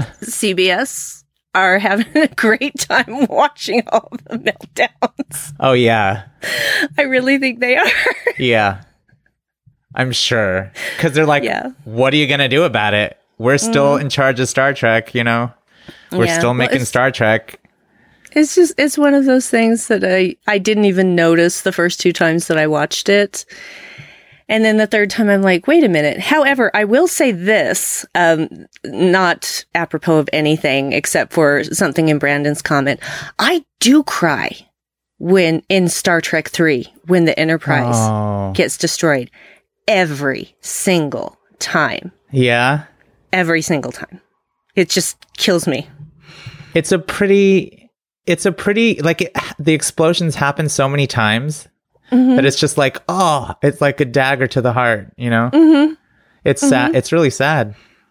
E: CBS are having a great time watching all the meltdowns.
D: Oh, yeah.
E: I really think they are.
D: Yeah. I'm sure. Because they're like, what are you going to do about it? We're still in charge of Star Trek, you know? We're still making Star Trek.
E: It's one of those things that I didn't even notice the first 2 times that I watched it. And then the third time I'm like, wait a minute. However, I will say this, not apropos of anything except for something in Brandon's comment. I do cry when in Star Trek 3, when the Enterprise gets destroyed every single time.
D: Yeah.
E: Every single time. It just kills me.
D: It's a pretty, the explosions happen so many times. That it's just like, it's like a dagger to the heart, you know? Mm-hmm. It's sad. It's really sad.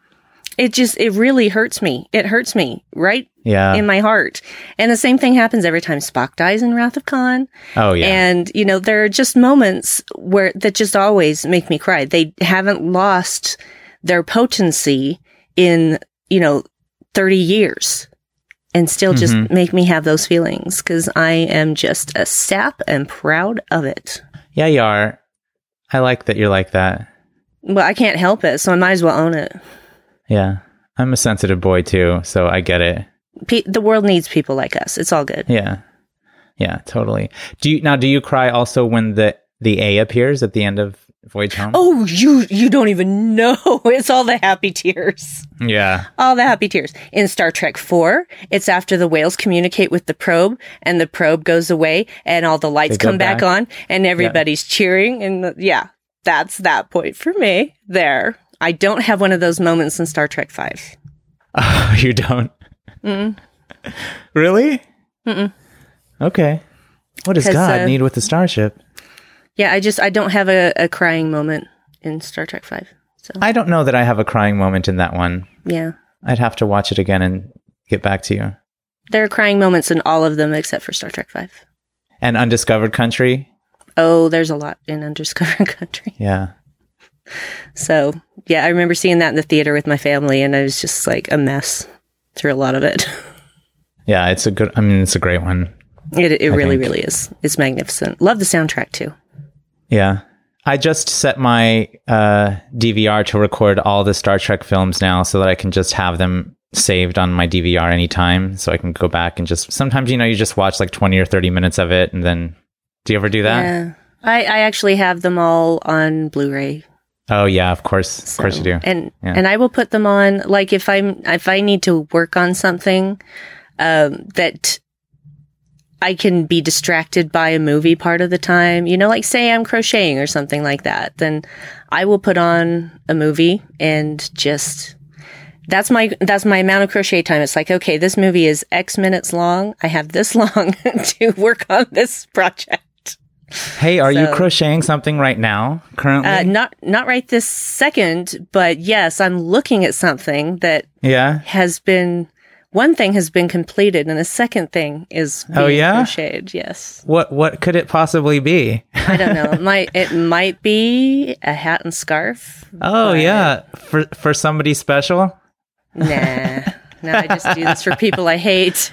E: It really hurts me. It hurts me right in my heart. And the same thing happens every time Spock dies in Wrath of Khan. Oh, yeah. And, you know, there are just moments that just always make me cry. They haven't lost their potency in, 30 years. And still just make me have those feelings because I am just a sap and proud of it.
D: Yeah, you are. I like that you're like that.
E: Well, I can't help it, so I might as well own it.
D: Yeah. I'm a sensitive boy, too, so I get it.
E: The world needs people like us. It's all good.
D: Yeah. Yeah, totally. Do you cry also when the A appears at the end of Voyage Home?
E: Oh, you don't even know. It's all the happy tears.
D: Yeah.
E: All the happy tears. In Star Trek 4, it's after the whales communicate with the probe and the probe goes away and all the lights come back on and everybody's cheering. And that's that point for me there. I don't have one of those moments in Star Trek 5.
D: Oh, you don't? Mm-mm. Really? Mm-mm. Okay. What does God need with the starship?
E: Yeah, I don't have a crying moment in Star Trek 5. So
D: I don't know that I have a crying moment in that one.
E: Yeah.
D: I'd have to watch it again and get back to you.
E: There are crying moments in all of them except for Star Trek 5.
D: And Undiscovered Country?
E: Oh, there's a lot in Undiscovered Country.
D: Yeah.
E: So, yeah, I remember seeing that in the theater with my family and I was just like a mess through a lot of it.
D: Yeah, it's a great one.
E: It really, really is. It's magnificent. Love the soundtrack too.
D: Yeah. I just set my DVR to record all the Star Trek films now so that I can just have them saved on my DVR anytime. So I can go back and just, sometimes, you just watch like 20 or 30 minutes of it. And then, do you ever do that?
E: Yeah. I actually have them all on Blu-ray.
D: Oh yeah, of course. Of course you do.
E: And I will put them on, like if I need to work on something that I can be distracted by a movie part of the time, like say I'm crocheting or something like that, then I will put on a movie and just, that's my amount of crochet time. It's like, okay, this movie is X minutes long. I have this long to work on this project.
D: Hey, are you crocheting something right now, currently?
E: Not right this second, but yes, I'm looking at something that one thing has been completed and the second thing is being crocheted. Yes.
D: What could it possibly be?
E: I don't know. It might be a hat and scarf.
D: Oh yeah. For somebody special?
E: Nah. No, I just do this for people I hate.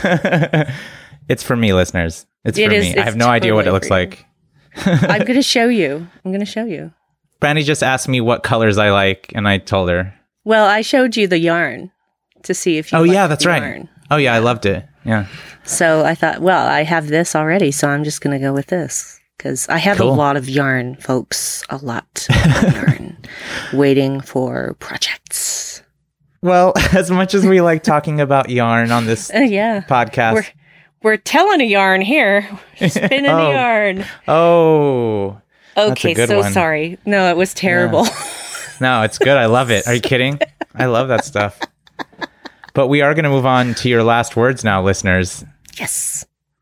D: It's for me, listeners. It's for me. I have no idea what it looks like.
E: I'm going to show you.
D: Brandy just asked me what colors I like, and I told her.
E: Well, I showed you the yarn to see if you
D: that's right. Yarn. Oh, yeah, I loved it. Yeah.
E: So I thought, well, I have this already, so I'm just going to go with this. Because I have
D: Cool.
E: a lot of yarn, folks. A lot of yarn. Waiting for projects.
D: Well, as much as we like talking about yarn on this
E: Yeah.
D: podcast.
E: We're telling a yarn here. Spinning
D: Oh.
E: a yarn.
D: Oh. That's a
E: Okay,
D: good
E: so
D: one.
E: sorry. No, it was terrible.
D: No, it's good. I love it. Are you kidding? I love that stuff. But we are going to move on to your last words now, listeners.
E: Yes.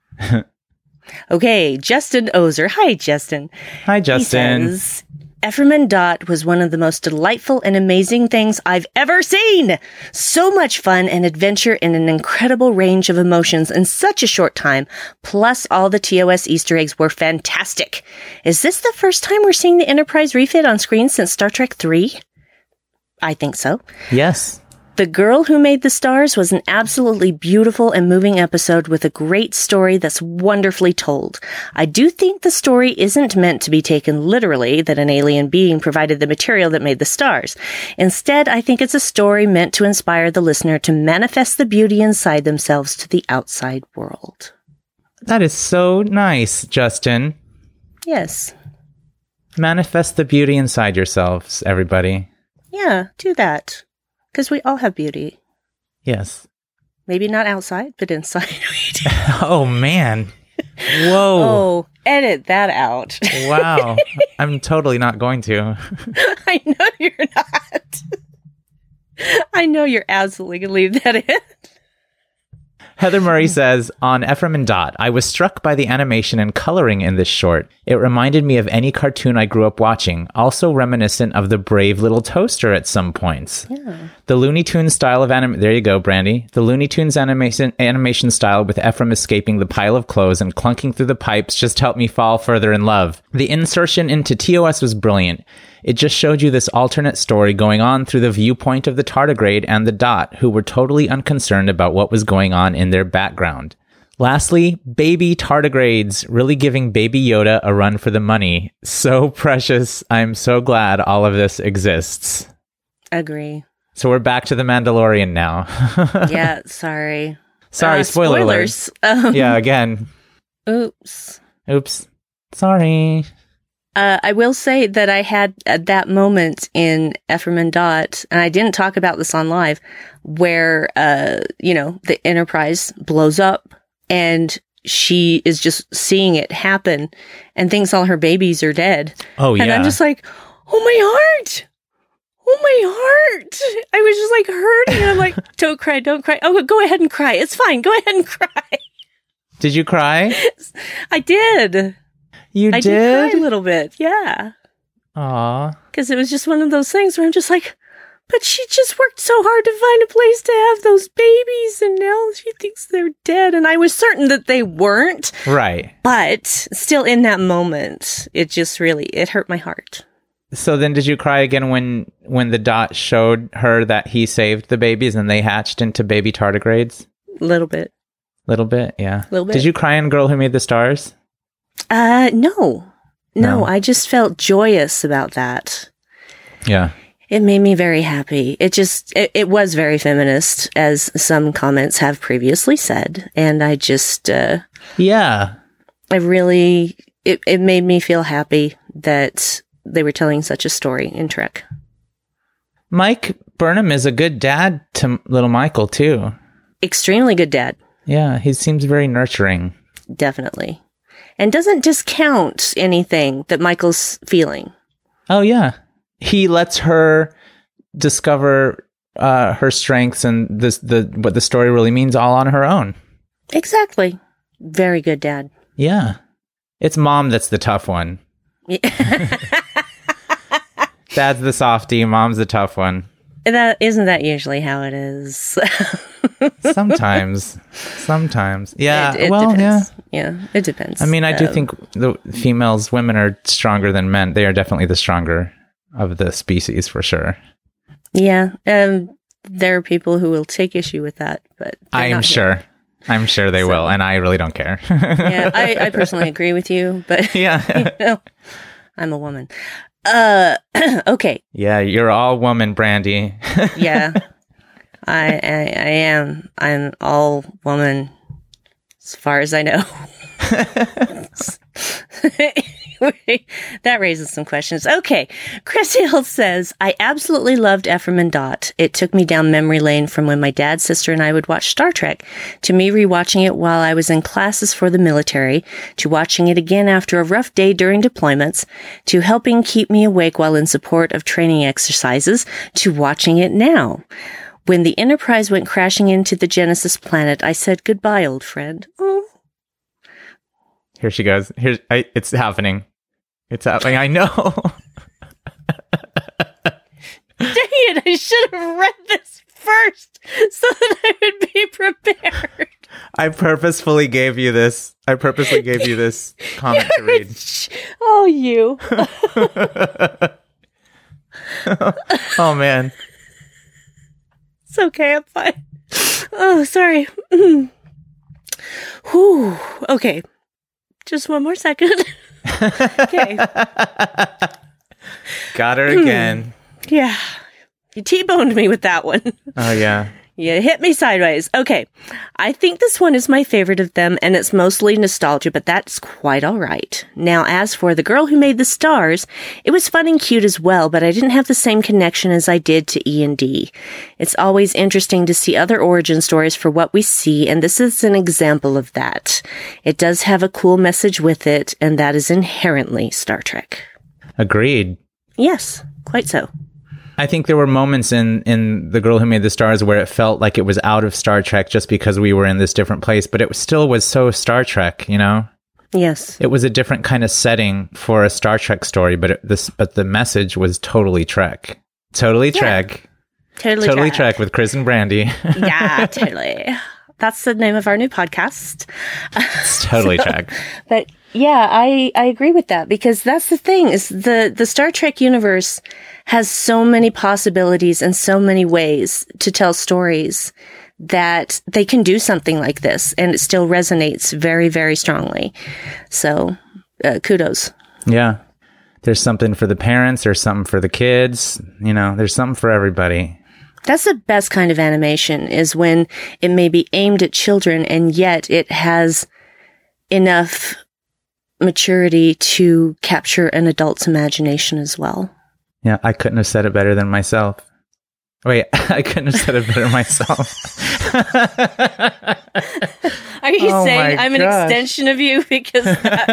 E: Okay, Justin Ozer. Hi, Justin.
D: Hi, Justin.
E: He says, Ephraim and Dot was one of the most delightful and amazing things I've ever seen. So much fun and adventure in an incredible range of emotions in such a short time. Plus, all the TOS Easter eggs were fantastic. Is this the first time we're seeing the Enterprise refit on screen since Star Trek 3? I think so.
D: Yes.
E: The Girl Who Made the Stars was an absolutely beautiful and moving episode with a great story that's wonderfully told. I do think the story isn't meant to be taken literally, that an alien being provided the material that made the stars. Instead, I think it's a story meant to inspire the listener to manifest the beauty inside themselves to the outside world.
D: That is so nice, Justin.
E: Yes.
D: Manifest the beauty inside yourselves, everybody.
E: Yeah, do that. Because we all have beauty.
D: Yes.
E: Maybe not outside, but inside we do.
D: Oh, man. Whoa.
E: Oh, edit that out.
D: Wow. I'm totally not going to.
E: I know you're not. I know you're absolutely going to leave that in.
D: Heather Murray says, on Ephraim and Dot, I was struck by the animation and coloring in this short. It reminded me of any cartoon I grew up watching, also reminiscent of the Brave Little Toaster at some points.
E: Yeah.
D: The Looney Tunes style of there you go, Brandy. The Looney Tunes animation style with Ephraim escaping the pile of clothes and clunking through the pipes just helped me fall further in love. The insertion into TOS was brilliant. It just showed you this alternate story going on through the viewpoint of the tardigrade and the Dot, who were totally unconcerned about what was going on in their background. Lastly, baby tardigrades, really giving Baby Yoda a run for the money. So precious. I'm so glad all of this exists.
E: Agree.
D: So we're back to The Mandalorian now.
E: Yeah, sorry.
D: Sorry, spoiler
E: spoilers.
D: alert. Yeah, again.
E: Oops.
D: Oops. Sorry.
E: I will say that I had that moment in Ephraim and Dot, and I didn't talk about this on live, where, the Enterprise blows up and she is just seeing it happen and thinks all her babies are dead.
D: Oh, yeah.
E: And I'm just like, oh, my heart. Oh, my heart. I was just like hurting. And I'm like, don't cry, don't cry. Oh, go ahead and cry. It's fine. Go ahead and cry.
D: Did you cry?
E: I did.
D: I
E: did cry a little bit. Yeah.
D: Aw.
E: Because it was just one of those things where I'm just like, but she just worked so hard to find a place to have those babies, and now she thinks they're dead. And I was certain that they weren't.
D: Right.
E: But still in that moment, it just really, it hurt my heart.
D: So then did you cry again when the Dot showed her that he saved the babies and they hatched into baby tardigrades?
E: A little bit.
D: Little bit, yeah.
E: Little bit.
D: Did you cry in Girl Who Made the Stars?
E: No.
D: No.
E: I just felt joyous about that.
D: Yeah.
E: It made me very happy. It was very feminist, as some comments have previously said. And I just,
D: Yeah.
E: it made me feel happy that they were telling such a story in Trek.
D: Mike Burnham is a good dad to little Michael, too.
E: Extremely good dad.
D: Yeah, he seems very nurturing.
E: Definitely. And doesn't discount anything that Michael's feeling.
D: Oh, yeah. He lets her discover her strengths and what the story really means all on her own.
E: Exactly. Very good dad.
D: Yeah. It's Mom that's the tough one. Dad's the softie, Mom's the tough one.
E: Isn't that usually how it is?
D: Sometimes. Yeah.
E: It
D: well,
E: depends.
D: yeah.
E: Yeah, it depends.
D: I mean, I do think the women are stronger than men. They are definitely the stronger of the species for sure.
E: Yeah. There are people who will take issue with that, but
D: I'm sure they will, and I really don't care.
E: Yeah, I personally agree with you, but
D: yeah,
E: I'm a woman. Okay.
D: Yeah, you're all woman, Brandy.
E: Yeah, I am. I'm all woman. as far as I know. That raises some questions. Okay. Chris Hill says, I absolutely loved Ephraim and Dot. It took me down memory lane from when my dad, sister, and I would watch Star Trek, to me rewatching it while I was in classes for the military, to watching it again after a rough day during deployments, to helping keep me awake while in support of training exercises, to watching it now. When the Enterprise went crashing into the Genesis planet, I said, goodbye, old friend. Oh.
D: Here she goes. It's happening. It's happening. I know.
E: Dang it, I should have read this first so that I would be prepared.
D: I purposefully gave you this. comment to read.
E: Oh, you.
D: Oh, man.
E: It's okay, I'm fine. Oh, sorry. Whew. Okay. Just one more second. Okay.
D: Got her again.
E: Yeah. You T-boned me with that one.
D: Oh, yeah.
E: You hit me sideways. Okay. I think this one is my favorite of them, and it's mostly nostalgia, but that's quite all right. Now, as for The Girl Who Made the Stars, it was fun and cute as well, but I didn't have the same connection as I did to E&D. It's always interesting to see other origin stories for what we see, and this is an example of that. It does have a cool message with it, and that is inherently Star Trek.
D: Agreed.
E: Yes, quite so.
D: I think there were moments in The Girl Who Made the Stars where it felt like it was out of Star Trek just because we were in this different place, but it still was so Star Trek, you know?
E: Yes.
D: It was a different kind of setting for a Star Trek story, but the message was totally Trek. Totally Trek. Totally Trek with Chris and Brandy.
E: Yeah, totally. That's the name of our new podcast.
D: It's totally Trek.
E: But yeah, I agree with that, because that's the thing, is the Star Trek universe has so many possibilities and so many ways to tell stories that they can do something like this, and it still resonates very, very strongly. So, kudos.
D: Yeah. There's something for the parents, there's something for the kids, you know, there's something for everybody.
E: That's the best kind of animation, is when it may be aimed at children and yet it has enough maturity to capture an adult's imagination as well.
D: Yeah, I couldn't have said it better than myself. Wait, I couldn't have said it better myself.
E: Are you saying I'm an extension of you? Because,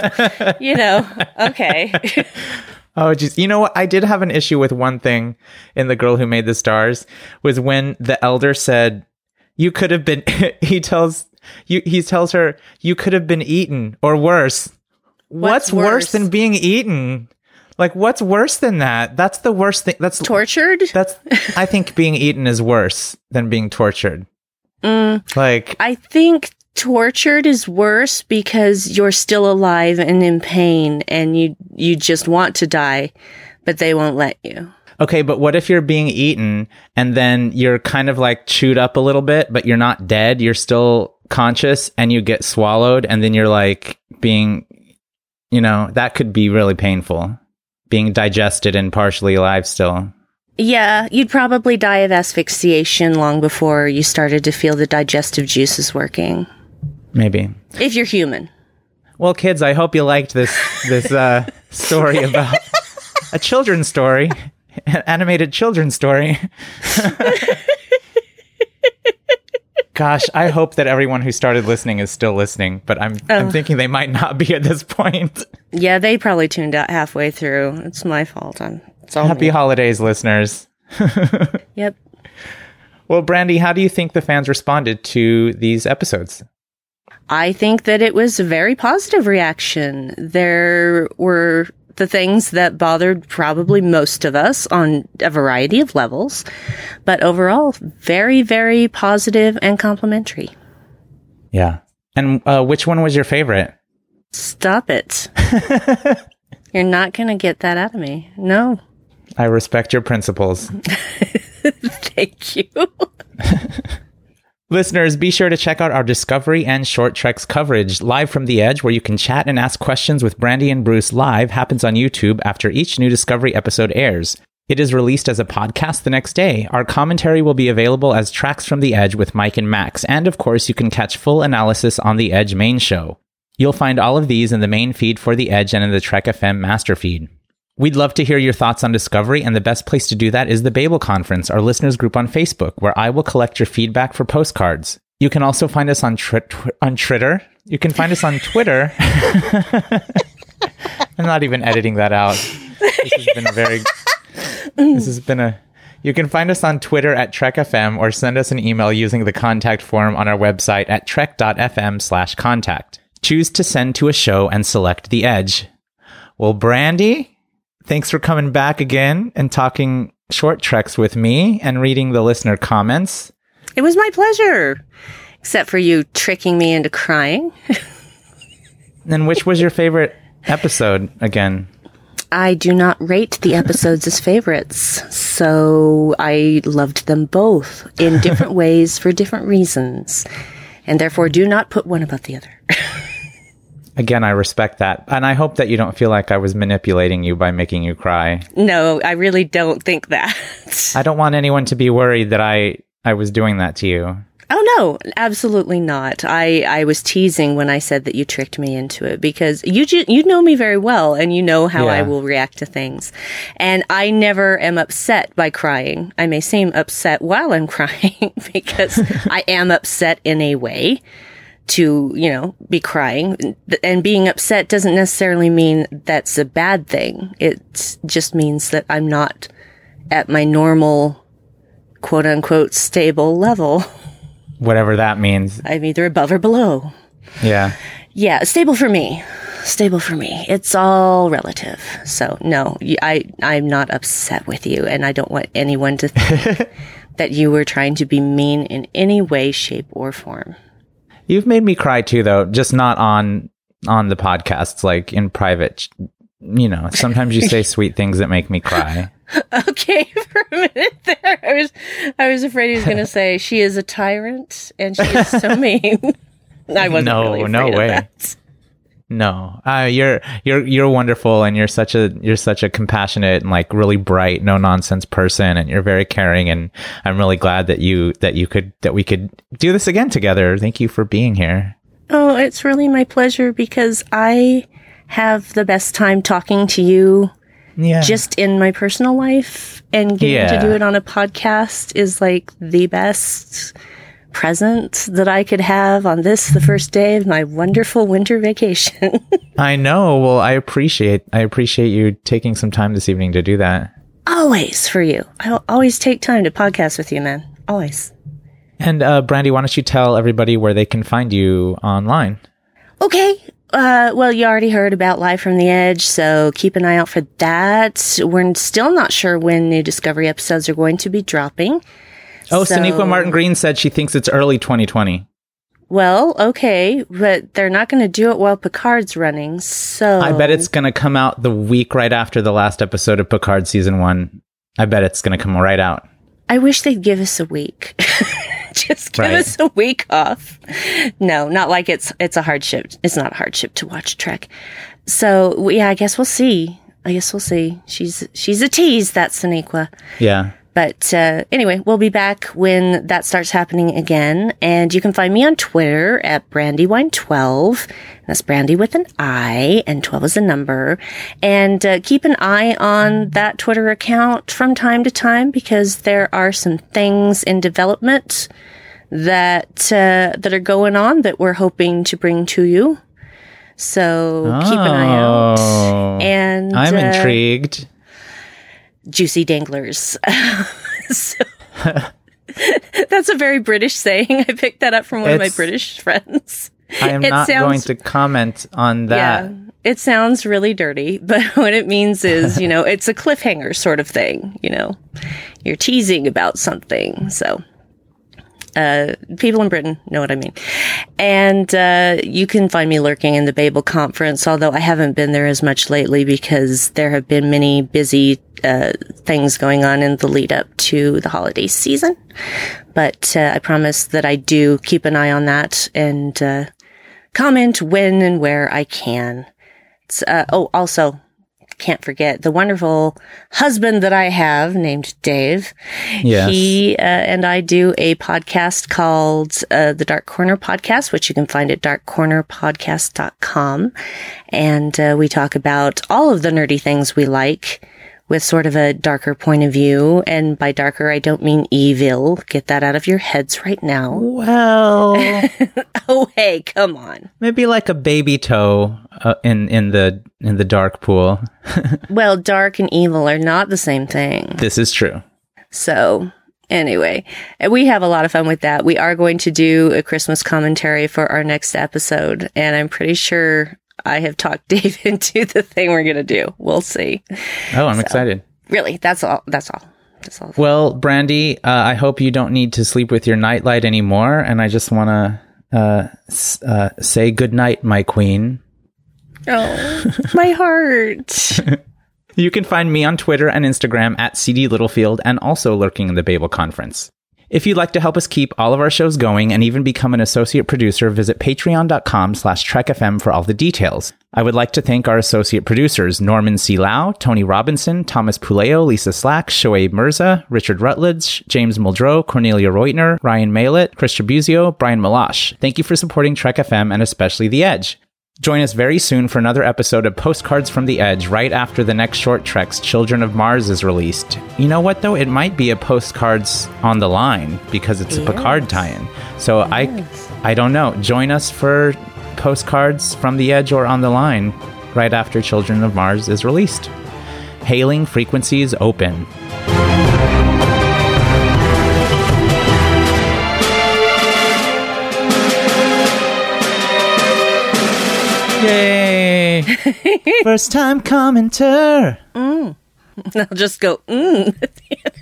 E: okay.
D: Oh, geez. You know what? I did have an issue with one thing in The Girl Who Made the Stars, was when the elder said, you could have been, he tells her, you could have been eaten, or worse. What's worse than being eaten? Like, what's worse than that? That's the worst thing. That's
E: tortured.
D: I think being eaten is worse than being tortured.
E: I think tortured is worse because you're still alive and in pain, and you just want to die, but they won't let you.
D: Okay, but what if you're being eaten and then you're kind of like chewed up a little bit, but you're not dead, you're still conscious, and you get swallowed, and then you're like being, that could be really painful. Being digested and partially alive still.
E: Yeah, you'd probably die of asphyxiation long before you started to feel the digestive juices working.
D: Maybe.
E: If you're human.
D: Well, kids, I hope you liked this story about a children's story, an animated children's story. Gosh, I hope that everyone who started listening is still listening, but I'm thinking they might not be at this point.
E: Yeah, they probably tuned out halfway through. It's my fault.
D: Happy holidays, listeners.
E: Yep.
D: Well, Brandy, how do you think the fans responded to these episodes?
E: I think that it was a very positive reaction. There were the things that bothered probably most of us on a variety of levels, but overall, very, very positive and complimentary.
D: Yeah. And which one was your favorite?
E: Stop it. You're not going to get that out of me. No.
D: I respect your principles.
E: Thank you.
D: Listeners, be sure to check out our Discovery and Short Treks coverage, Live from the Edge, where you can chat and ask questions with Brandy and Bruce live, happens on YouTube after each new Discovery episode airs. It is released as a podcast the next day. Our commentary will be available as Tracks from the Edge with Mike and Max, and of course, you can catch full analysis on the Edge main show. You'll find all of these in the main feed for the Edge and in the Trek FM master feed. We'd love to hear your thoughts on Discovery, and the best place to do that is the Babel Conference, our listeners group on Facebook, where I will collect your feedback for postcards. You can also find us on Twitter. You can find us on Twitter. I'm not even editing that out. You can find us on Twitter at TrekFM or send us an email using the contact form on our website at trek.fm/contact. Choose to send to a show and select the Edge. Well, Brandy, thanks for coming back again and talking short treks with me and reading the listener comments.
E: It was my pleasure, except for you tricking me into crying.
D: And which was your favorite episode again?
E: I do not rate the episodes as favorites, so I loved them both in different ways for different reasons, and therefore do not put one above the other.
D: Again, I respect that, and I hope that you don't feel like I was manipulating you by making you cry.
E: No, I really don't think that.
D: I don't want anyone to be worried that I was doing that to you.
E: Oh, no, absolutely not. I was teasing when I said that you tricked me into it because you know me very well and you know how I will react to things. And I never am upset by crying. I may seem upset while I'm crying because I am upset in a way to, be crying. And being upset doesn't necessarily mean that's a bad thing. It just means that I'm not at my normal, quote unquote, stable level.
D: Whatever that means.
E: I'm either above or below.
D: Yeah.
E: Yeah, stable for me. It's all relative. So, no, I'm not upset with you, and I don't want anyone to think that you were trying to be mean in any way, shape, or form.
D: You've made me cry too, though, just not on the podcasts, like in private. Sometimes you say sweet things that make me cry.
E: Okay, for a minute there, I was afraid he was going to say she is a tyrant and she is so mean. I wasn't really afraid of that.
D: No, you're wonderful, and you're such a compassionate and like really bright, no nonsense person, and you're very caring. And I'm really glad that we could do this again together. Thank you for being here.
E: Oh, it's really my pleasure because I have the best time talking to you. Yeah. Just in my personal life, and getting to do it on a podcast is like the best present that I could have on the first day of my wonderful winter vacation. I
D: know. Well, I appreciate you taking some time this evening to do that.
E: Always for you. I'll always take time to podcast with you, man. Always.
D: And Brandy, why don't you tell everybody where they can find you online?
E: Okay. Well, you already heard about Live from the Edge, so keep an eye out for that. We're still not sure when new Discovery episodes are going to be dropping.
D: Oh, Sonequa Martin Green said she thinks it's early 2020.
E: Well, okay, but they're not going to do it while Picard's running, so...
D: I bet it's going to come out the week right after the last episode of Picard Season 1. I bet it's going to come right out.
E: I wish they'd give us a week. Just give us a week off. No, not like it's a hardship. It's not a hardship to watch Trek. So, yeah, I guess we'll see. She's a tease, that Sonequa.
D: Yeah.
E: But anyway, we'll be back when that starts happening again. And you can find me on Twitter at Brandywine12. That's Brandy with an I, and 12 is a number. And keep an eye on that Twitter account from time to time, because there are some things in development that are going on that we're hoping to bring to you. So keep an eye out. And
D: I'm intrigued.
E: Juicy danglers. So, that's a very British saying. I picked that up from one of my British friends.
D: I am not going to comment on that.
E: Yeah, it sounds really dirty, but what it means is, it's a cliffhanger sort of thing. You're teasing about something. So, people in Britain know what I mean. And you can find me lurking in the Babel Conference, although I haven't been there as much lately because there have been many busy things going on in the lead up to the holiday season. But I promise that I do keep an eye on that and comment when and where I can. Also, can't forget the wonderful husband that I have named Dave.
D: Yes.
E: He and I do a podcast called The Dark Corner Podcast, which you can find at darkcornerpodcast.com. And we talk about all of the nerdy things we like with sort of a darker point of view. And by darker, I don't mean evil. Get that out of your heads right now.
D: Well,
E: Oh, hey, come on.
D: maybe like a baby toe in the dark pool.
E: Well, dark and evil are not the same thing.
D: This is true.
E: So anyway, we have a lot of fun with that. We are going to do a Christmas commentary for our next episode. And I'm pretty sure I have talked Dave into the thing we're going to do. We'll see.
D: Oh, I'm excited.
E: Really, that's all.
D: Well, Brandy, I hope you don't need to sleep with your nightlight anymore. And I just want to say good night, my queen.
E: Oh, my heart.
D: You can find me on Twitter and Instagram at CD Littlefield and also lurking in the Babel Conference. If you'd like to help us keep all of our shows going and even become an associate producer, visit patreon.com/trekfm for all the details. I would like to thank our associate producers, Norman C. Lau, Tony Robinson, Thomas Puleo, Lisa Slack, Shoaib Mirza, Richard Rutledge, James Muldrow, Cornelia Reutner, Ryan Malett, Chris Trabuzio, Brian Malash. Thank you for supporting Trek FM and especially The Edge. Join us very soon for another episode of Postcards from the Edge right after the next short Trek's Children of Mars is released. You know what, though? It might be a Postcards on the Line because it's a Picard tie-in. So I don't know. Join us for Postcards from the Edge or on the Line right after Children of Mars is released. Hailing frequencies open. Yay! First time commenter.
E: I'll just go,